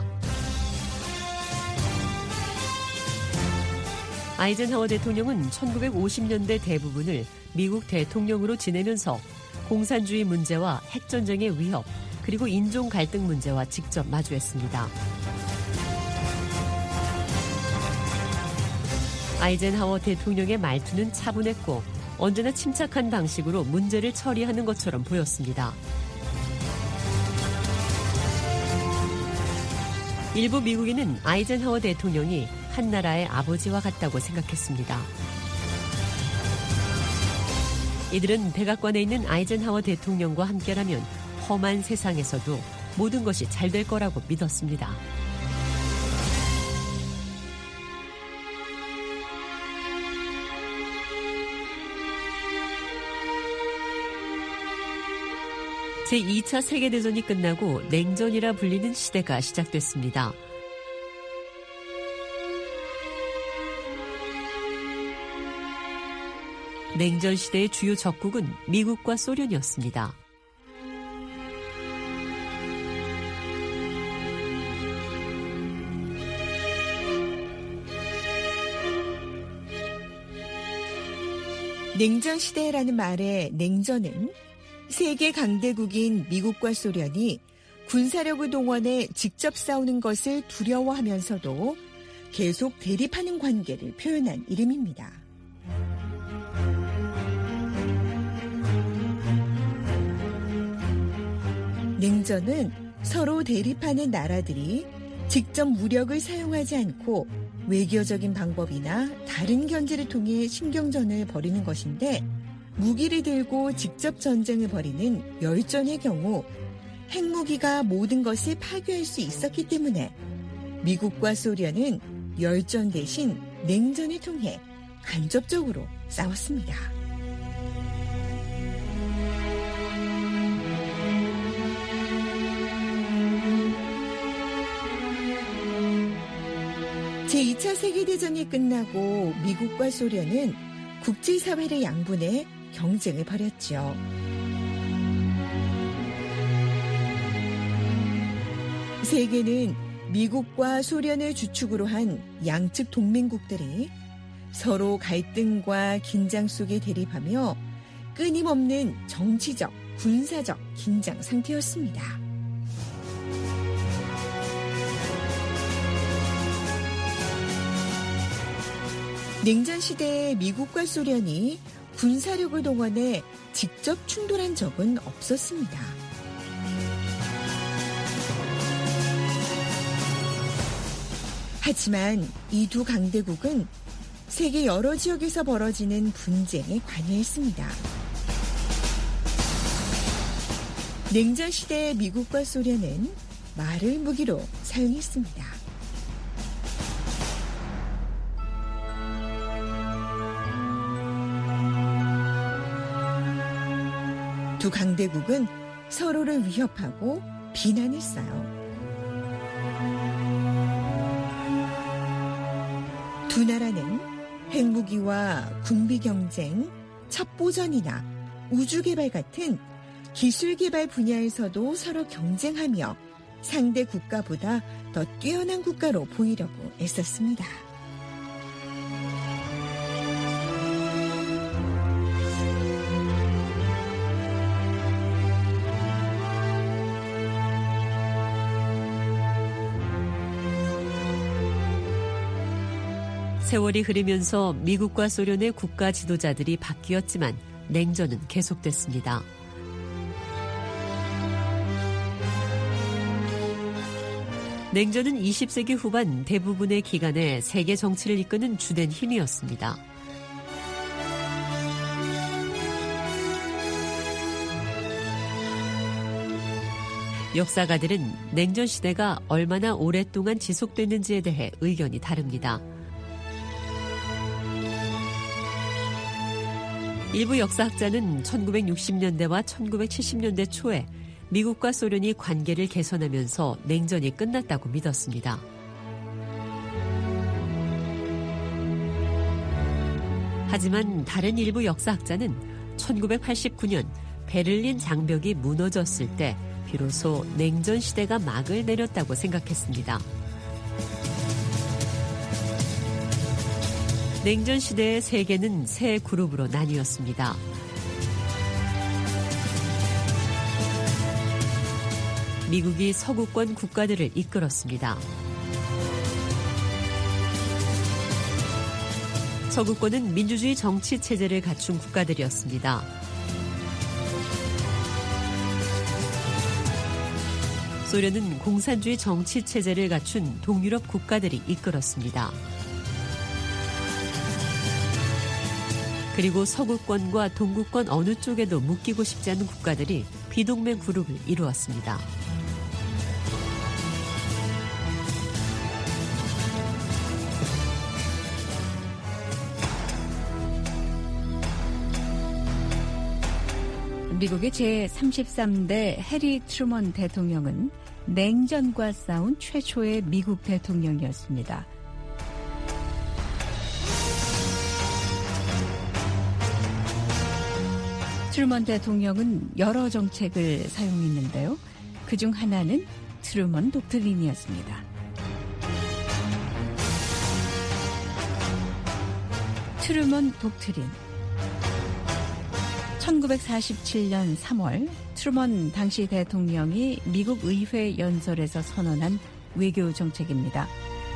아이젠하워 대통령은 천구백오십 년대 대부분을 미국 대통령으로 지내면서 공산주의 문제와 핵전쟁의 위협, 그리고 인종 갈등 문제와 직접 마주했습니다. 아이젠하워 대통령의 말투는 차분했고 언제나 침착한 방식으로 문제를 처리하는 것처럼 보였습니다. 일부 미국인은 아이젠하워 대통령이 한 나라의 아버지와 같다고 생각했습니다. 이들은 백악관에 있는 아이젠하워 대통령과 함께라면 험한 세상에서도 모든 것이 잘 될 거라고 믿었습니다. 제이 차 세계대전이 끝나고 냉전이라 불리는 시대가 시작됐습니다. 냉전 시대의 주요 적국은 미국과 소련이었습니다. 냉전 시대라는 말의 냉전은 세계 강대국인 미국과 소련이 군사력을 동원해 직접 싸우는 것을 두려워하면서도 계속 대립하는 관계를 표현한 이름입니다. 냉전은 서로 대립하는 나라들이 직접 무력을 사용하지 않고 외교적인 방법이나 다른 견제를 통해 신경전을 벌이는 것인데 무기를 들고 직접 전쟁을 벌이는 열전의 경우 핵무기가 모든 것을 파괴할 수 있었기 때문에 미국과 소련은 열전 대신 냉전을 통해 간접적으로 싸웠습니다. 제이 차 세계대전이 끝나고 미국과 소련은 국제사회를 양분해 경쟁을 벌였죠. 세계는 미국과 소련을 주축으로 한 양측 동맹국들이 서로 갈등과 긴장 속에 대립하며 끊임없는 정치적, 군사적 긴장 상태였습니다. 냉전 시대에 미국과 소련이 군사력을 동원해 직접 충돌한 적은 없었습니다. 하지만 이 두 강대국은 세계 여러 지역에서 벌어지는 분쟁에 관여했습니다. 냉전 시대의 미국과 소련은 말을 무기로 사용했습니다. 두 강대국은 서로를 위협하고 비난했어요. 두 나라는 핵무기와 군비 경쟁, 첩보전이나 우주개발 같은 기술개발 분야에서도 서로 경쟁하며 상대 국가보다 더 뛰어난 국가로 보이려고 애썼습니다. 세월이 흐르면서 미국과 소련의 국가 지도자들이 바뀌었지만 냉전은 계속됐습니다. 냉전은 이십 세기 후반 대부분의 기간에 세계 정치를 이끄는 주된 힘이었습니다. 역사가들은 냉전 시대가 얼마나 오랫동안 지속됐는지에 대해 의견이 다릅니다. 일부 역사학자는 천구백육십 년대와 천구백칠십 년대 초에 미국과 소련이 관계를 개선하면서 냉전이 끝났다고 믿었습니다. 하지만 다른 일부 역사학자는 천구백팔십구 년 베를린 장벽이 무너졌을 때 비로소 냉전 시대가 막을 내렸다고 생각했습니다. 냉전 시대의 세계는 세 그룹으로 나뉘었습니다. 미국이 서구권 국가들을 이끌었습니다. 서구권은 민주주의 정치 체제를 갖춘 국가들이었습니다. 소련은 공산주의 정치 체제를 갖춘 동유럽 국가들이 이끌었습니다. 그리고 서구권과 동구권 어느 쪽에도 묶이고 싶지 않은 국가들이 비동맹 그룹을 이루었습니다. 미국의 제삼십삼 대 해리 트루먼 대통령은 냉전과 싸운 최초의 미국 대통령이었습니다. 트루먼 대통령은 여러 정책을 사용했는데요. 그중 하나는 트루먼 독트린이었습니다. 트루먼 독트린. 천구백사십칠 년 삼월 트루먼 당시 대통령이 미국 의회 연설에서 선언한 외교 정책입니다.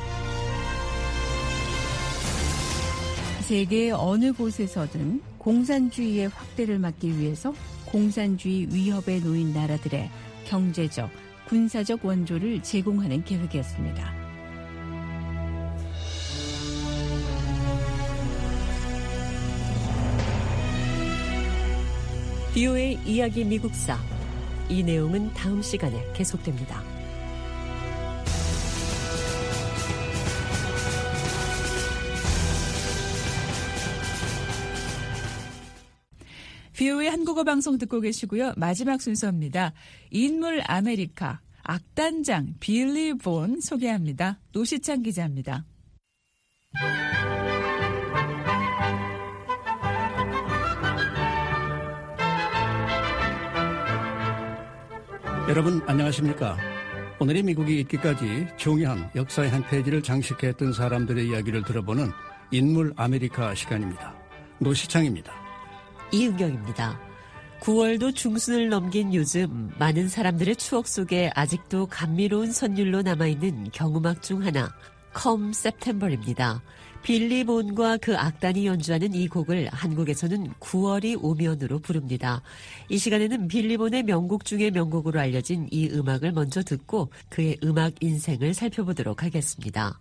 세계 어느 곳에서든 공산주의의 확대를 막기 위해서 공산주의 위협에 놓인 나라들의 경제적, 군사적 원조를 제공하는 계획이었습니다. 비오에이 이야기 미국사. 이 내용은 다음 시간에 계속됩니다. 비오에이 한국어 방송 듣고 계시고요. 마지막 순서입니다. 인물 아메리카, 악단장 빌리 본 소개합니다. 노시창 기자입니다. 여러분 안녕하십니까? 오늘이 미국이 있기까지 중요한 역사의 한 페이지를 장식했던 사람들의 이야기를 들어보는 인물 아메리카 시간입니다. 노시창입니다. 이은경입니다. 구월도 중순을 넘긴 요즘 많은 사람들의 추억 속에 아직도 감미로운 선율로 남아있는 경음악 중 하나, Come September입니다. 빌리 본과 그 악단이 연주하는 이 곡을 한국에서는 구월이 오면으로 부릅니다. 이 시간에는 빌리 본의 명곡 중의 명곡으로 알려진 이 음악을 먼저 듣고 그의 음악 인생을 살펴보도록 하겠습니다.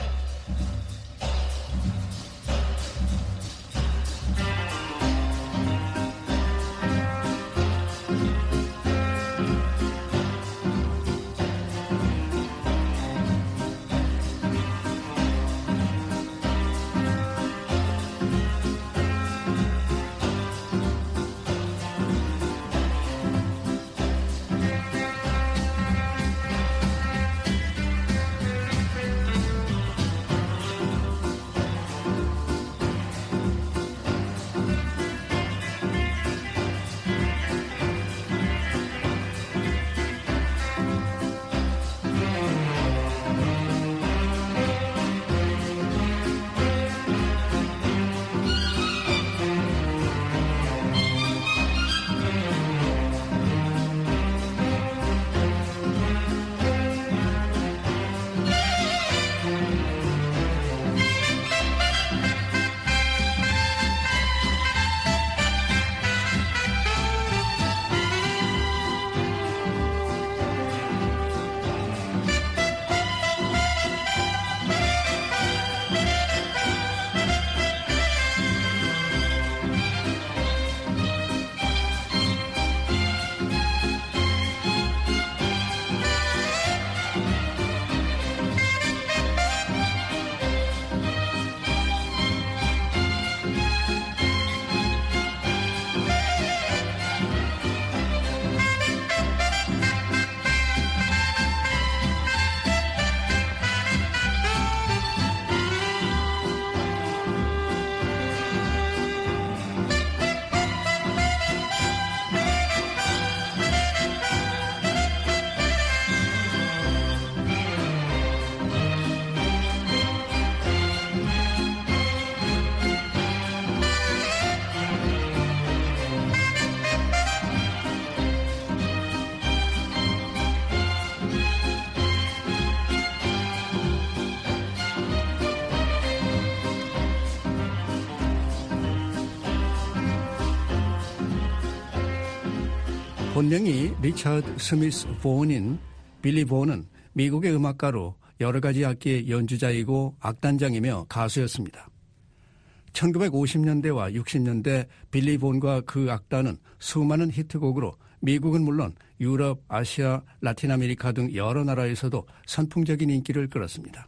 본명이 리처드 스미스 본인 빌리 본은 미국의 음악가로 여러 가지 악기의 연주자이고 악단장이며 가수였습니다. 천구백오십 년대와 육십 년대 빌리 본과 그 악단은 수많은 히트곡으로 미국은 물론 유럽, 아시아, 라틴 아메리카 등 여러 나라에서도 선풍적인 인기를 끌었습니다.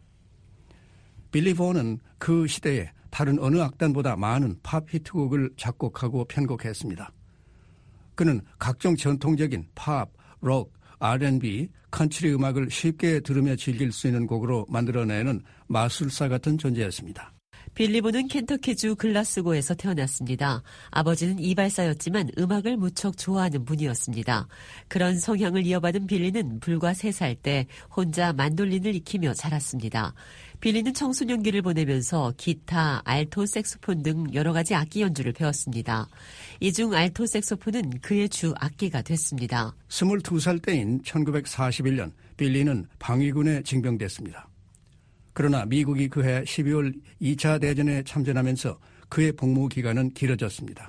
빌리 본은 그 시대에 다른 어느 악단보다 많은 팝 히트곡을 작곡하고 편곡했습니다. 그는 각종 전통적인 팝, 록, 알 앤 비, 컨트리 음악을 쉽게 들으며 즐길 수 있는 곡으로 만들어내는 마술사 같은 존재였습니다. 빌리 본은 켄터키주 글라스고에서 태어났습니다. 아버지는 이발사였지만 음악을 무척 좋아하는 분이었습니다. 그런 성향을 이어받은 빌리는 불과 세 살 때 혼자 만돌린을 익히며 자랐습니다. 빌리는 청소년기를 보내면서 기타, 알토 색소폰 등 여러 가지 악기 연주를 배웠습니다. 이 중 알토 색소폰은 그의 주 악기가 됐습니다. 스물두 살 때인 천구백사십일 년 빌리는 방위군에 징병됐습니다. 그러나 미국이 그해 십이월 이 차 대전에 참전하면서 그의 복무 기간은 길어졌습니다.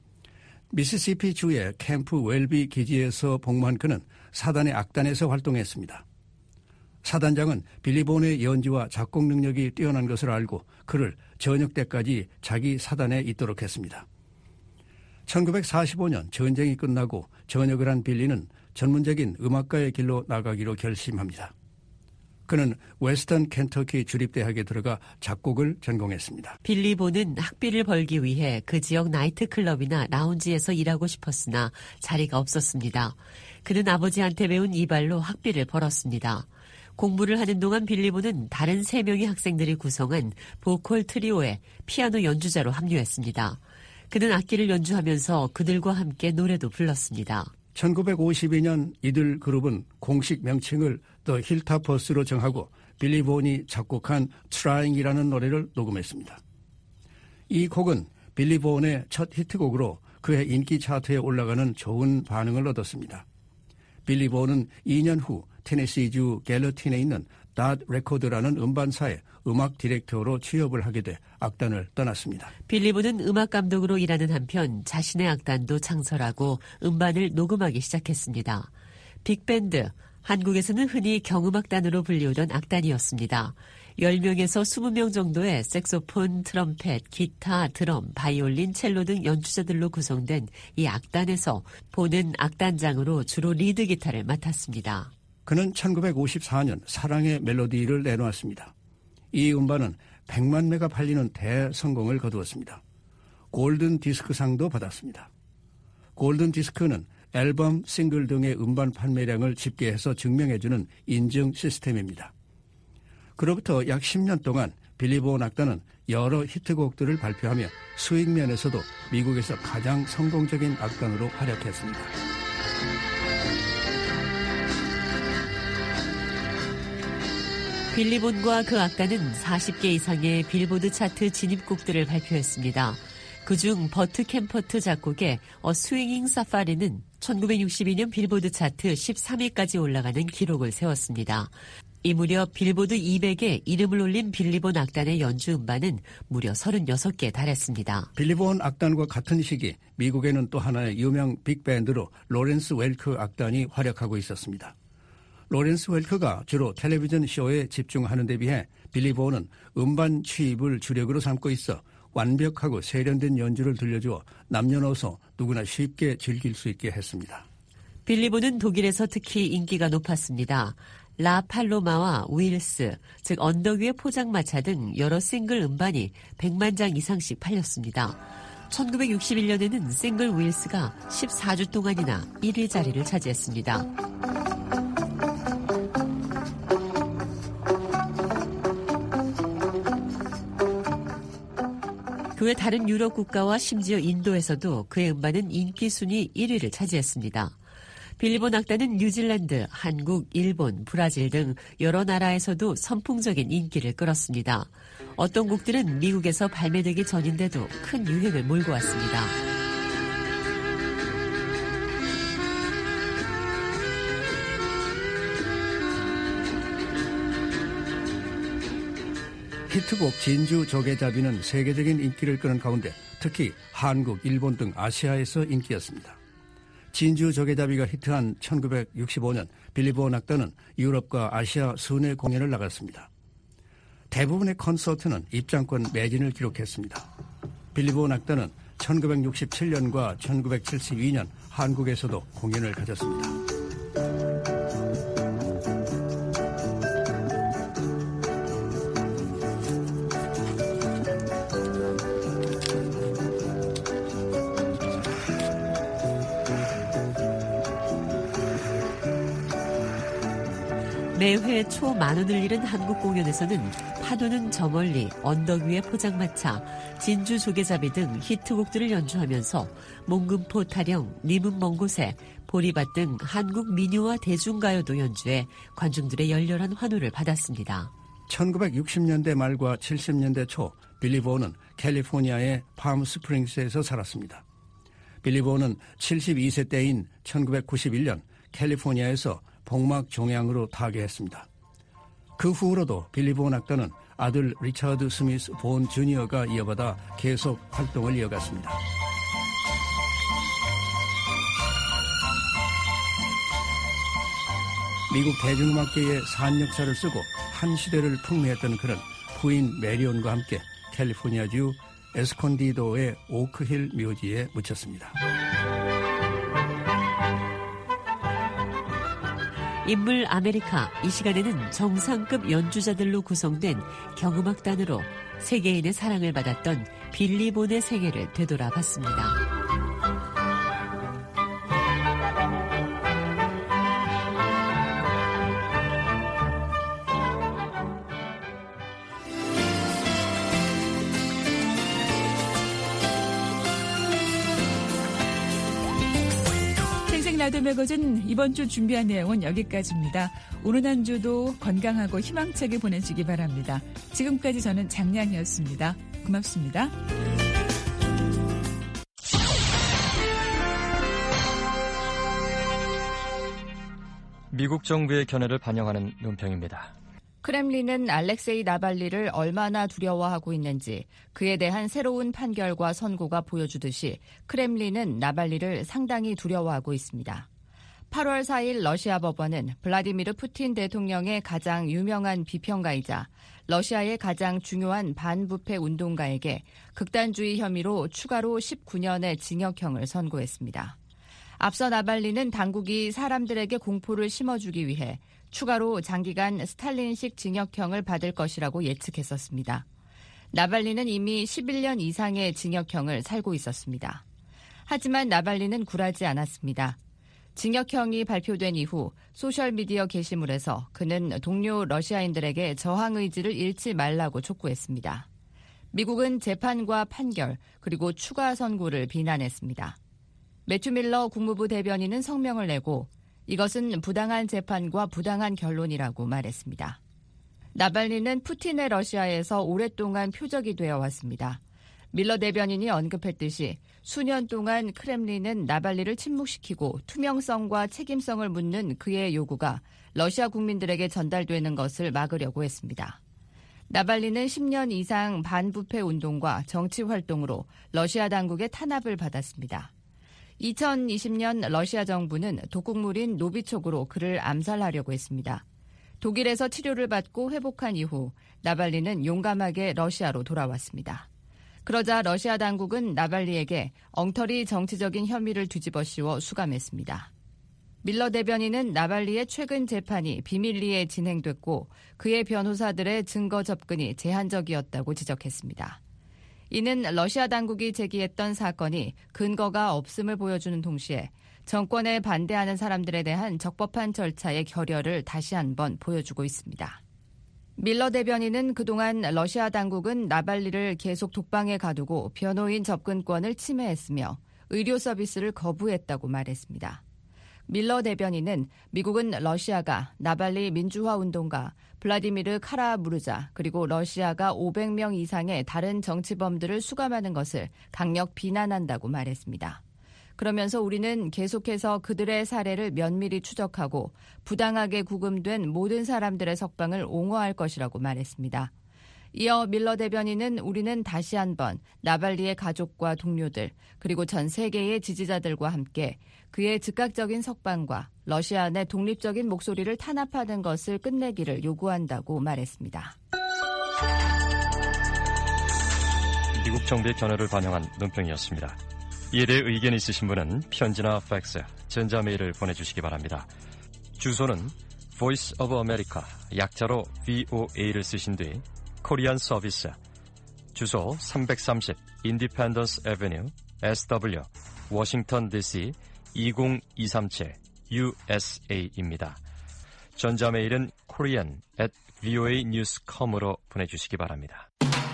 미시시피 주의 캠프 웰비 기지에서 복무한 그는 사단의 악단에서 활동했습니다. 사단장은 빌리 본의 연주와 작곡 능력이 뛰어난 것을 알고 그를 저녁 때까지 자기 사단에 있도록 했습니다. 천구백사십오 년 전쟁이 끝나고 전역을 한 빌리는 전문적인 음악가의 길로 나가기로 결심합니다. 그는 웨스턴 켄터키 주립대학에 들어가 작곡을 전공했습니다. 빌리 보는 학비를 벌기 위해 그 지역 나이트클럽이나 라운지에서 일하고 싶었으나 자리가 없었습니다. 그는 아버지한테 배운 이발로 학비를 벌었습니다. 공부를 하는 동안 빌리 보는 다른 세 명의 학생들이 구성한 보컬 트리오에 피아노 연주자로 합류했습니다. 그는 악기를 연주하면서 그들과 함께 노래도 불렀습니다. 천구백오십이 년 이들 그룹은 공식 명칭을 더 힐타퍼스로 정하고 빌리 본이 작곡한 Trying이라는 노래를 녹음했습니다. 이 곡은 빌리 본의 첫 히트곡으로 그의 인기 차트에 올라가는 좋은 반응을 얻었습니다. 빌리 본은 이 년 후 테네시주 갤러틴에 있는 닷 레코드라는 음반사에 음악 디렉터로 취업을 하게 돼 악단을 떠났습니다. 빌리 본은 음악 감독으로 일하는 한편 자신의 악단도 창설하고 음반을 녹음하기 시작했습니다. 빅밴드, 한국에서는 흔히 경음악단으로 불리우던 악단이었습니다. 열 명에서 이십 명 정도의 색소폰, 트럼펫, 기타, 드럼, 바이올린, 첼로 등 연주자들로 구성된 이 악단에서 본은 악단장으로 주로 리드 기타를 맡았습니다. 그는 천구백오십사 년 사랑의 멜로디를 내놓았습니다. 이 음반은 백만 매가 팔리는 대성공을 거두었습니다. 골든 디스크상도 받았습니다. 골든 디스크는 앨범, 싱글 등의 음반 판매량을 집계해서 증명해주는 인증 시스템입니다. 그로부터 약 십 년 동안 빌리 본 악단은 여러 히트곡들을 발표하며 수익 면에서도 미국에서 가장 성공적인 악단으로 활약했습니다. 빌리 본과 그 악단은 사십 개 이상의 빌보드 차트 진입곡들을 발표했습니다. 그중 버트 캠퍼트 작곡의 A Swinging Safari는 천구백육십이 년 빌보드 차트 십삼 위까지 올라가는 기록을 세웠습니다. 이 무렵 빌보드 이백에 이름을 올린 빌리 본 악단의 연주 음반은 무려 서른여섯 개에 달했습니다. 빌리 본 악단과 같은 시기 미국에는 또 하나의 유명 빅밴드로 로렌스 웰크 악단이 활약하고 있었습니다. 로렌스 웰크가 주로 텔레비전 쇼에 집중하는 데 비해 빌리 본은 음반 취입을 주력으로 삼고 있어 완벽하고 세련된 연주를 들려주어 남녀노소 누구나 쉽게 즐길 수 있게 했습니다. 빌리 본은 독일에서 특히 인기가 높았습니다. 라 팔로마와 윌스, 즉 언덕 위의 포장마차 등 여러 싱글 음반이 백만 장 이상씩 팔렸습니다. 천구백육십일 년에는 싱글 윌스가 십사 주 동안이나 일 위 자리를 차지했습니다. 그 외 다른 유럽 국가와 심지어 인도에서도 그의 음반은 인기 순위 일 위를 차지했습니다. 빌리 본 악단은 뉴질랜드, 한국, 일본, 브라질 등 여러 나라에서도 선풍적인 인기를 끌었습니다. 어떤 곡들은 미국에서 발매되기 전인데도 큰 유행을 몰고 왔습니다. 히트곡 진주 조개잡이는 세계적인 인기를 끄는 가운데 특히 한국, 일본 등 아시아에서 인기였습니다. 진주 조개잡이가 히트한 천구백육십오 년 빌리 본 악단은 유럽과 아시아 순회 공연을 나갔습니다. 대부분의 콘서트는 입장권 매진을 기록했습니다. 빌리 본 악단은 천구백육십칠 년과 천구백칠십이 년 한국에서도 공연을 가졌습니다. 매회 초 만원을 잃은 한국 공연에서는 파도는 저 멀리, 언덕 위의 포장마차, 진주 조개잡이 등 히트곡들을 연주하면서 몽금포 타령, 님은 먼 곳에, 보리밭 등 한국 민요와 대중가요도 연주해 관중들의 열렬한 환호를 받았습니다. 천구백육십 년대 말과 칠십 년대 초 빌리 본은 캘리포니아의 팜스프링스에서 살았습니다. 빌리 본은 칠십이 세 때인 천구백구십일 년 캘리포니아에서 복막 종양으로 타계했습니다. 그 후로도 빌리 본 악단은 아들 리처드 스미스 본 주니어가 이어받아 계속 활동을 이어갔습니다. 미국 대중음악계의 산역사를 쓰고 한 시대를 풍미했던 그는 부인 메리온과 함께 캘리포니아주 에스콘디도의 오크힐 묘지에 묻혔습니다. 인물 아메리카, 이 시간에는 정상급 연주자들로 구성된 경음악단으로 세계인의 사랑을 받았던 빌리 본의 생애를 되돌아봤습니다. 라디오 매거진 이번 주 준비한 내용은 여기까지입니다. 오늘 한 주도 건강하고 희망차게 보내시기 바랍니다. 지금까지 저는 장량이었습니다. 고맙습니다. 미국 정부의 견해를 반영하는 논평입니다. 크렘린은 알렉세이 나발리를 얼마나 두려워하고 있는지 그에 대한 새로운 판결과 선고가 보여주듯이 크렘린은 나발리를 상당히 두려워하고 있습니다. 팔월 사일 러시아 법원은 블라디미르 푸틴 대통령의 가장 유명한 비평가이자 러시아의 가장 중요한 반부패 운동가에게 극단주의 혐의로 추가로 십구 년의 징역형을 선고했습니다. 앞서 나발리는 당국이 사람들에게 공포를 심어주기 위해 추가로 장기간 스탈린식 징역형을 받을 것이라고 예측했었습니다. 나발리는 이미 십일 년 이상의 징역형을 살고 있었습니다. 하지만 나발리는 굴하지 않았습니다. 징역형이 발표된 이후 소셜미디어 게시물에서 그는 동료 러시아인들에게 저항 의지를 잃지 말라고 촉구했습니다. 미국은 재판과 판결 그리고 추가 선고를 비난했습니다. 매튜 밀러 국무부 대변인은 성명을 내고 이것은 부당한 재판과 부당한 결론이라고 말했습니다. 나발리는 푸틴의 러시아에서 오랫동안 표적이 되어 왔습니다. 밀러 대변인이 언급했듯이 수년 동안 크렘린은 나발리를 침묵시키고 투명성과 책임성을 묻는 그의 요구가 러시아 국민들에게 전달되는 것을 막으려고 했습니다. 나발리는 십 년 이상 반부패 운동과 정치 활동으로 러시아 당국의 탄압을 받았습니다. 이천이십 년 러시아 정부는 독극물인 노비촉으로 그를 암살하려고 했습니다. 독일에서 치료를 받고 회복한 이후 나발리는 용감하게 러시아로 돌아왔습니다. 그러자 러시아 당국은 나발리에게 엉터리 정치적인 혐의를 뒤집어 씌워 수감했습니다. 밀러 대변인은 나발리의 최근 재판이 비밀리에 진행됐고 그의 변호사들의 증거 접근이 제한적이었다고 지적했습니다. 이는 러시아 당국이 제기했던 사건이 근거가 없음을 보여주는 동시에 정권에 반대하는 사람들에 대한 적법한 절차의 결여를 다시 한번 보여주고 있습니다. 밀러 대변인은 그동안 러시아 당국은 나발리를 계속 독방에 가두고 변호인 접근권을 침해했으며 의료 서비스를 거부했다고 말했습니다. 밀러 대변인은 미국은 러시아가 나발리 민주화 운동가 블라디미르 카라무르자 그리고 러시아가 오백 명 이상의 다른 정치범들을 수감하는 것을 강력 비난한다고 말했습니다. 그러면서 우리는 계속해서 그들의 사례를 면밀히 추적하고 부당하게 구금된 모든 사람들의 석방을 옹호할 것이라고 말했습니다. 이어 밀러 대변인은 우리는 다시 한번 나발리의 가족과 동료들 그리고 전 세계의 지지자들과 함께 그의 즉각적인 석방과 러시아 내 독립적인 목소리를 탄압하는 것을 끝내기를 요구한다고 말했습니다. 미국 정부의 견해를 반영한 논평이었습니다. 이에 대해 의견이 있으신 분은 편지나 팩스, 전자메일을 보내주시기 바랍니다. 주소는 Voice of America, 약자로 브이오에이를 쓰신 뒤 코리안 서비스, 주소 삼백삼십 Independence Avenue, 에스더블유, 워싱턴 디씨 이공이삼칠 유에스에이입니다. 전자메일은 korean at voa news dot com으로 보내주시기 바랍니다.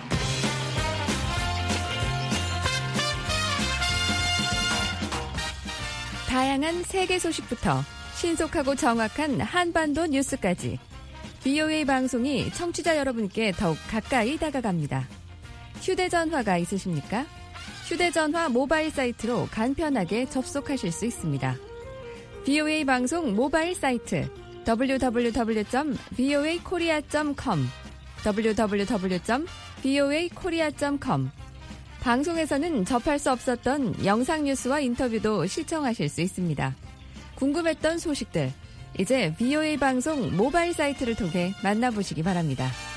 다양한 세계 소식부터 신속하고 정확한 한반도 뉴스까지 브이오에이 방송이 청취자 여러분께 더욱 가까이 다가갑니다. 휴대전화가 있으십니까? 휴대전화 모바일 사이트로 간편하게 접속하실 수 있습니다. 브이오에이 방송 모바일 사이트 더블유 더블유 더블유 점 브이오에이 코리아 점 컴 더블유 더블유 더블유 점 브이오에이 코리아 점 컴 방송에서는 접할 수 없었던 영상 뉴스와 인터뷰도 시청하실 수 있습니다. 궁금했던 소식들, 이제 브이오에이 방송 모바일 사이트를 통해 만나보시기 바랍니다.